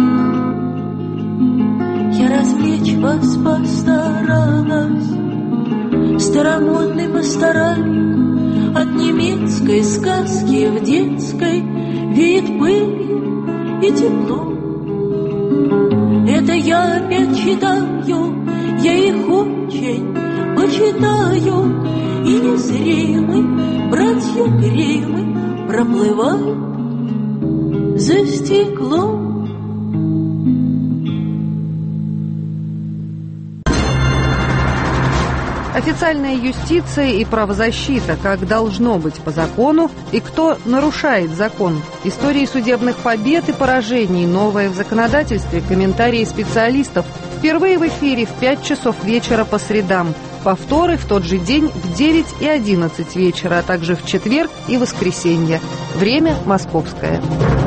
Я развлечь вас постаралась старомодной пасторалью. От немецкой сказки в детской веет пылью и тепло. Это я опять читаю, я их очень почитаю. И незримый братья Гриммы проплывают за стеклом. Официальная юстиция и правозащита, как должно быть по закону, и кто нарушает закон. Истории судебных побед и поражений, новое в законодательстве, комментарии специалистов. Впервые в эфире в 5 часов вечера по средам. Повторы в тот же день в 9 и 11 вечера, а также в четверг и воскресенье. Время московское.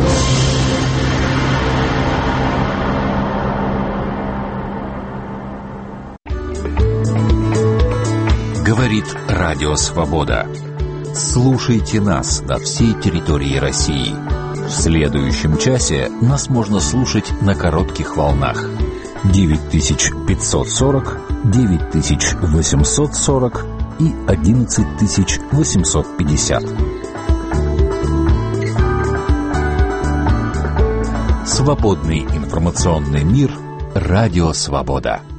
Говорит Радио Свобода. Слушайте нас на всей территории России. В следующем часе нас можно слушать на коротких волнах. 9540, 9840 и 11850. Свободный информационный мир. Радио Свобода.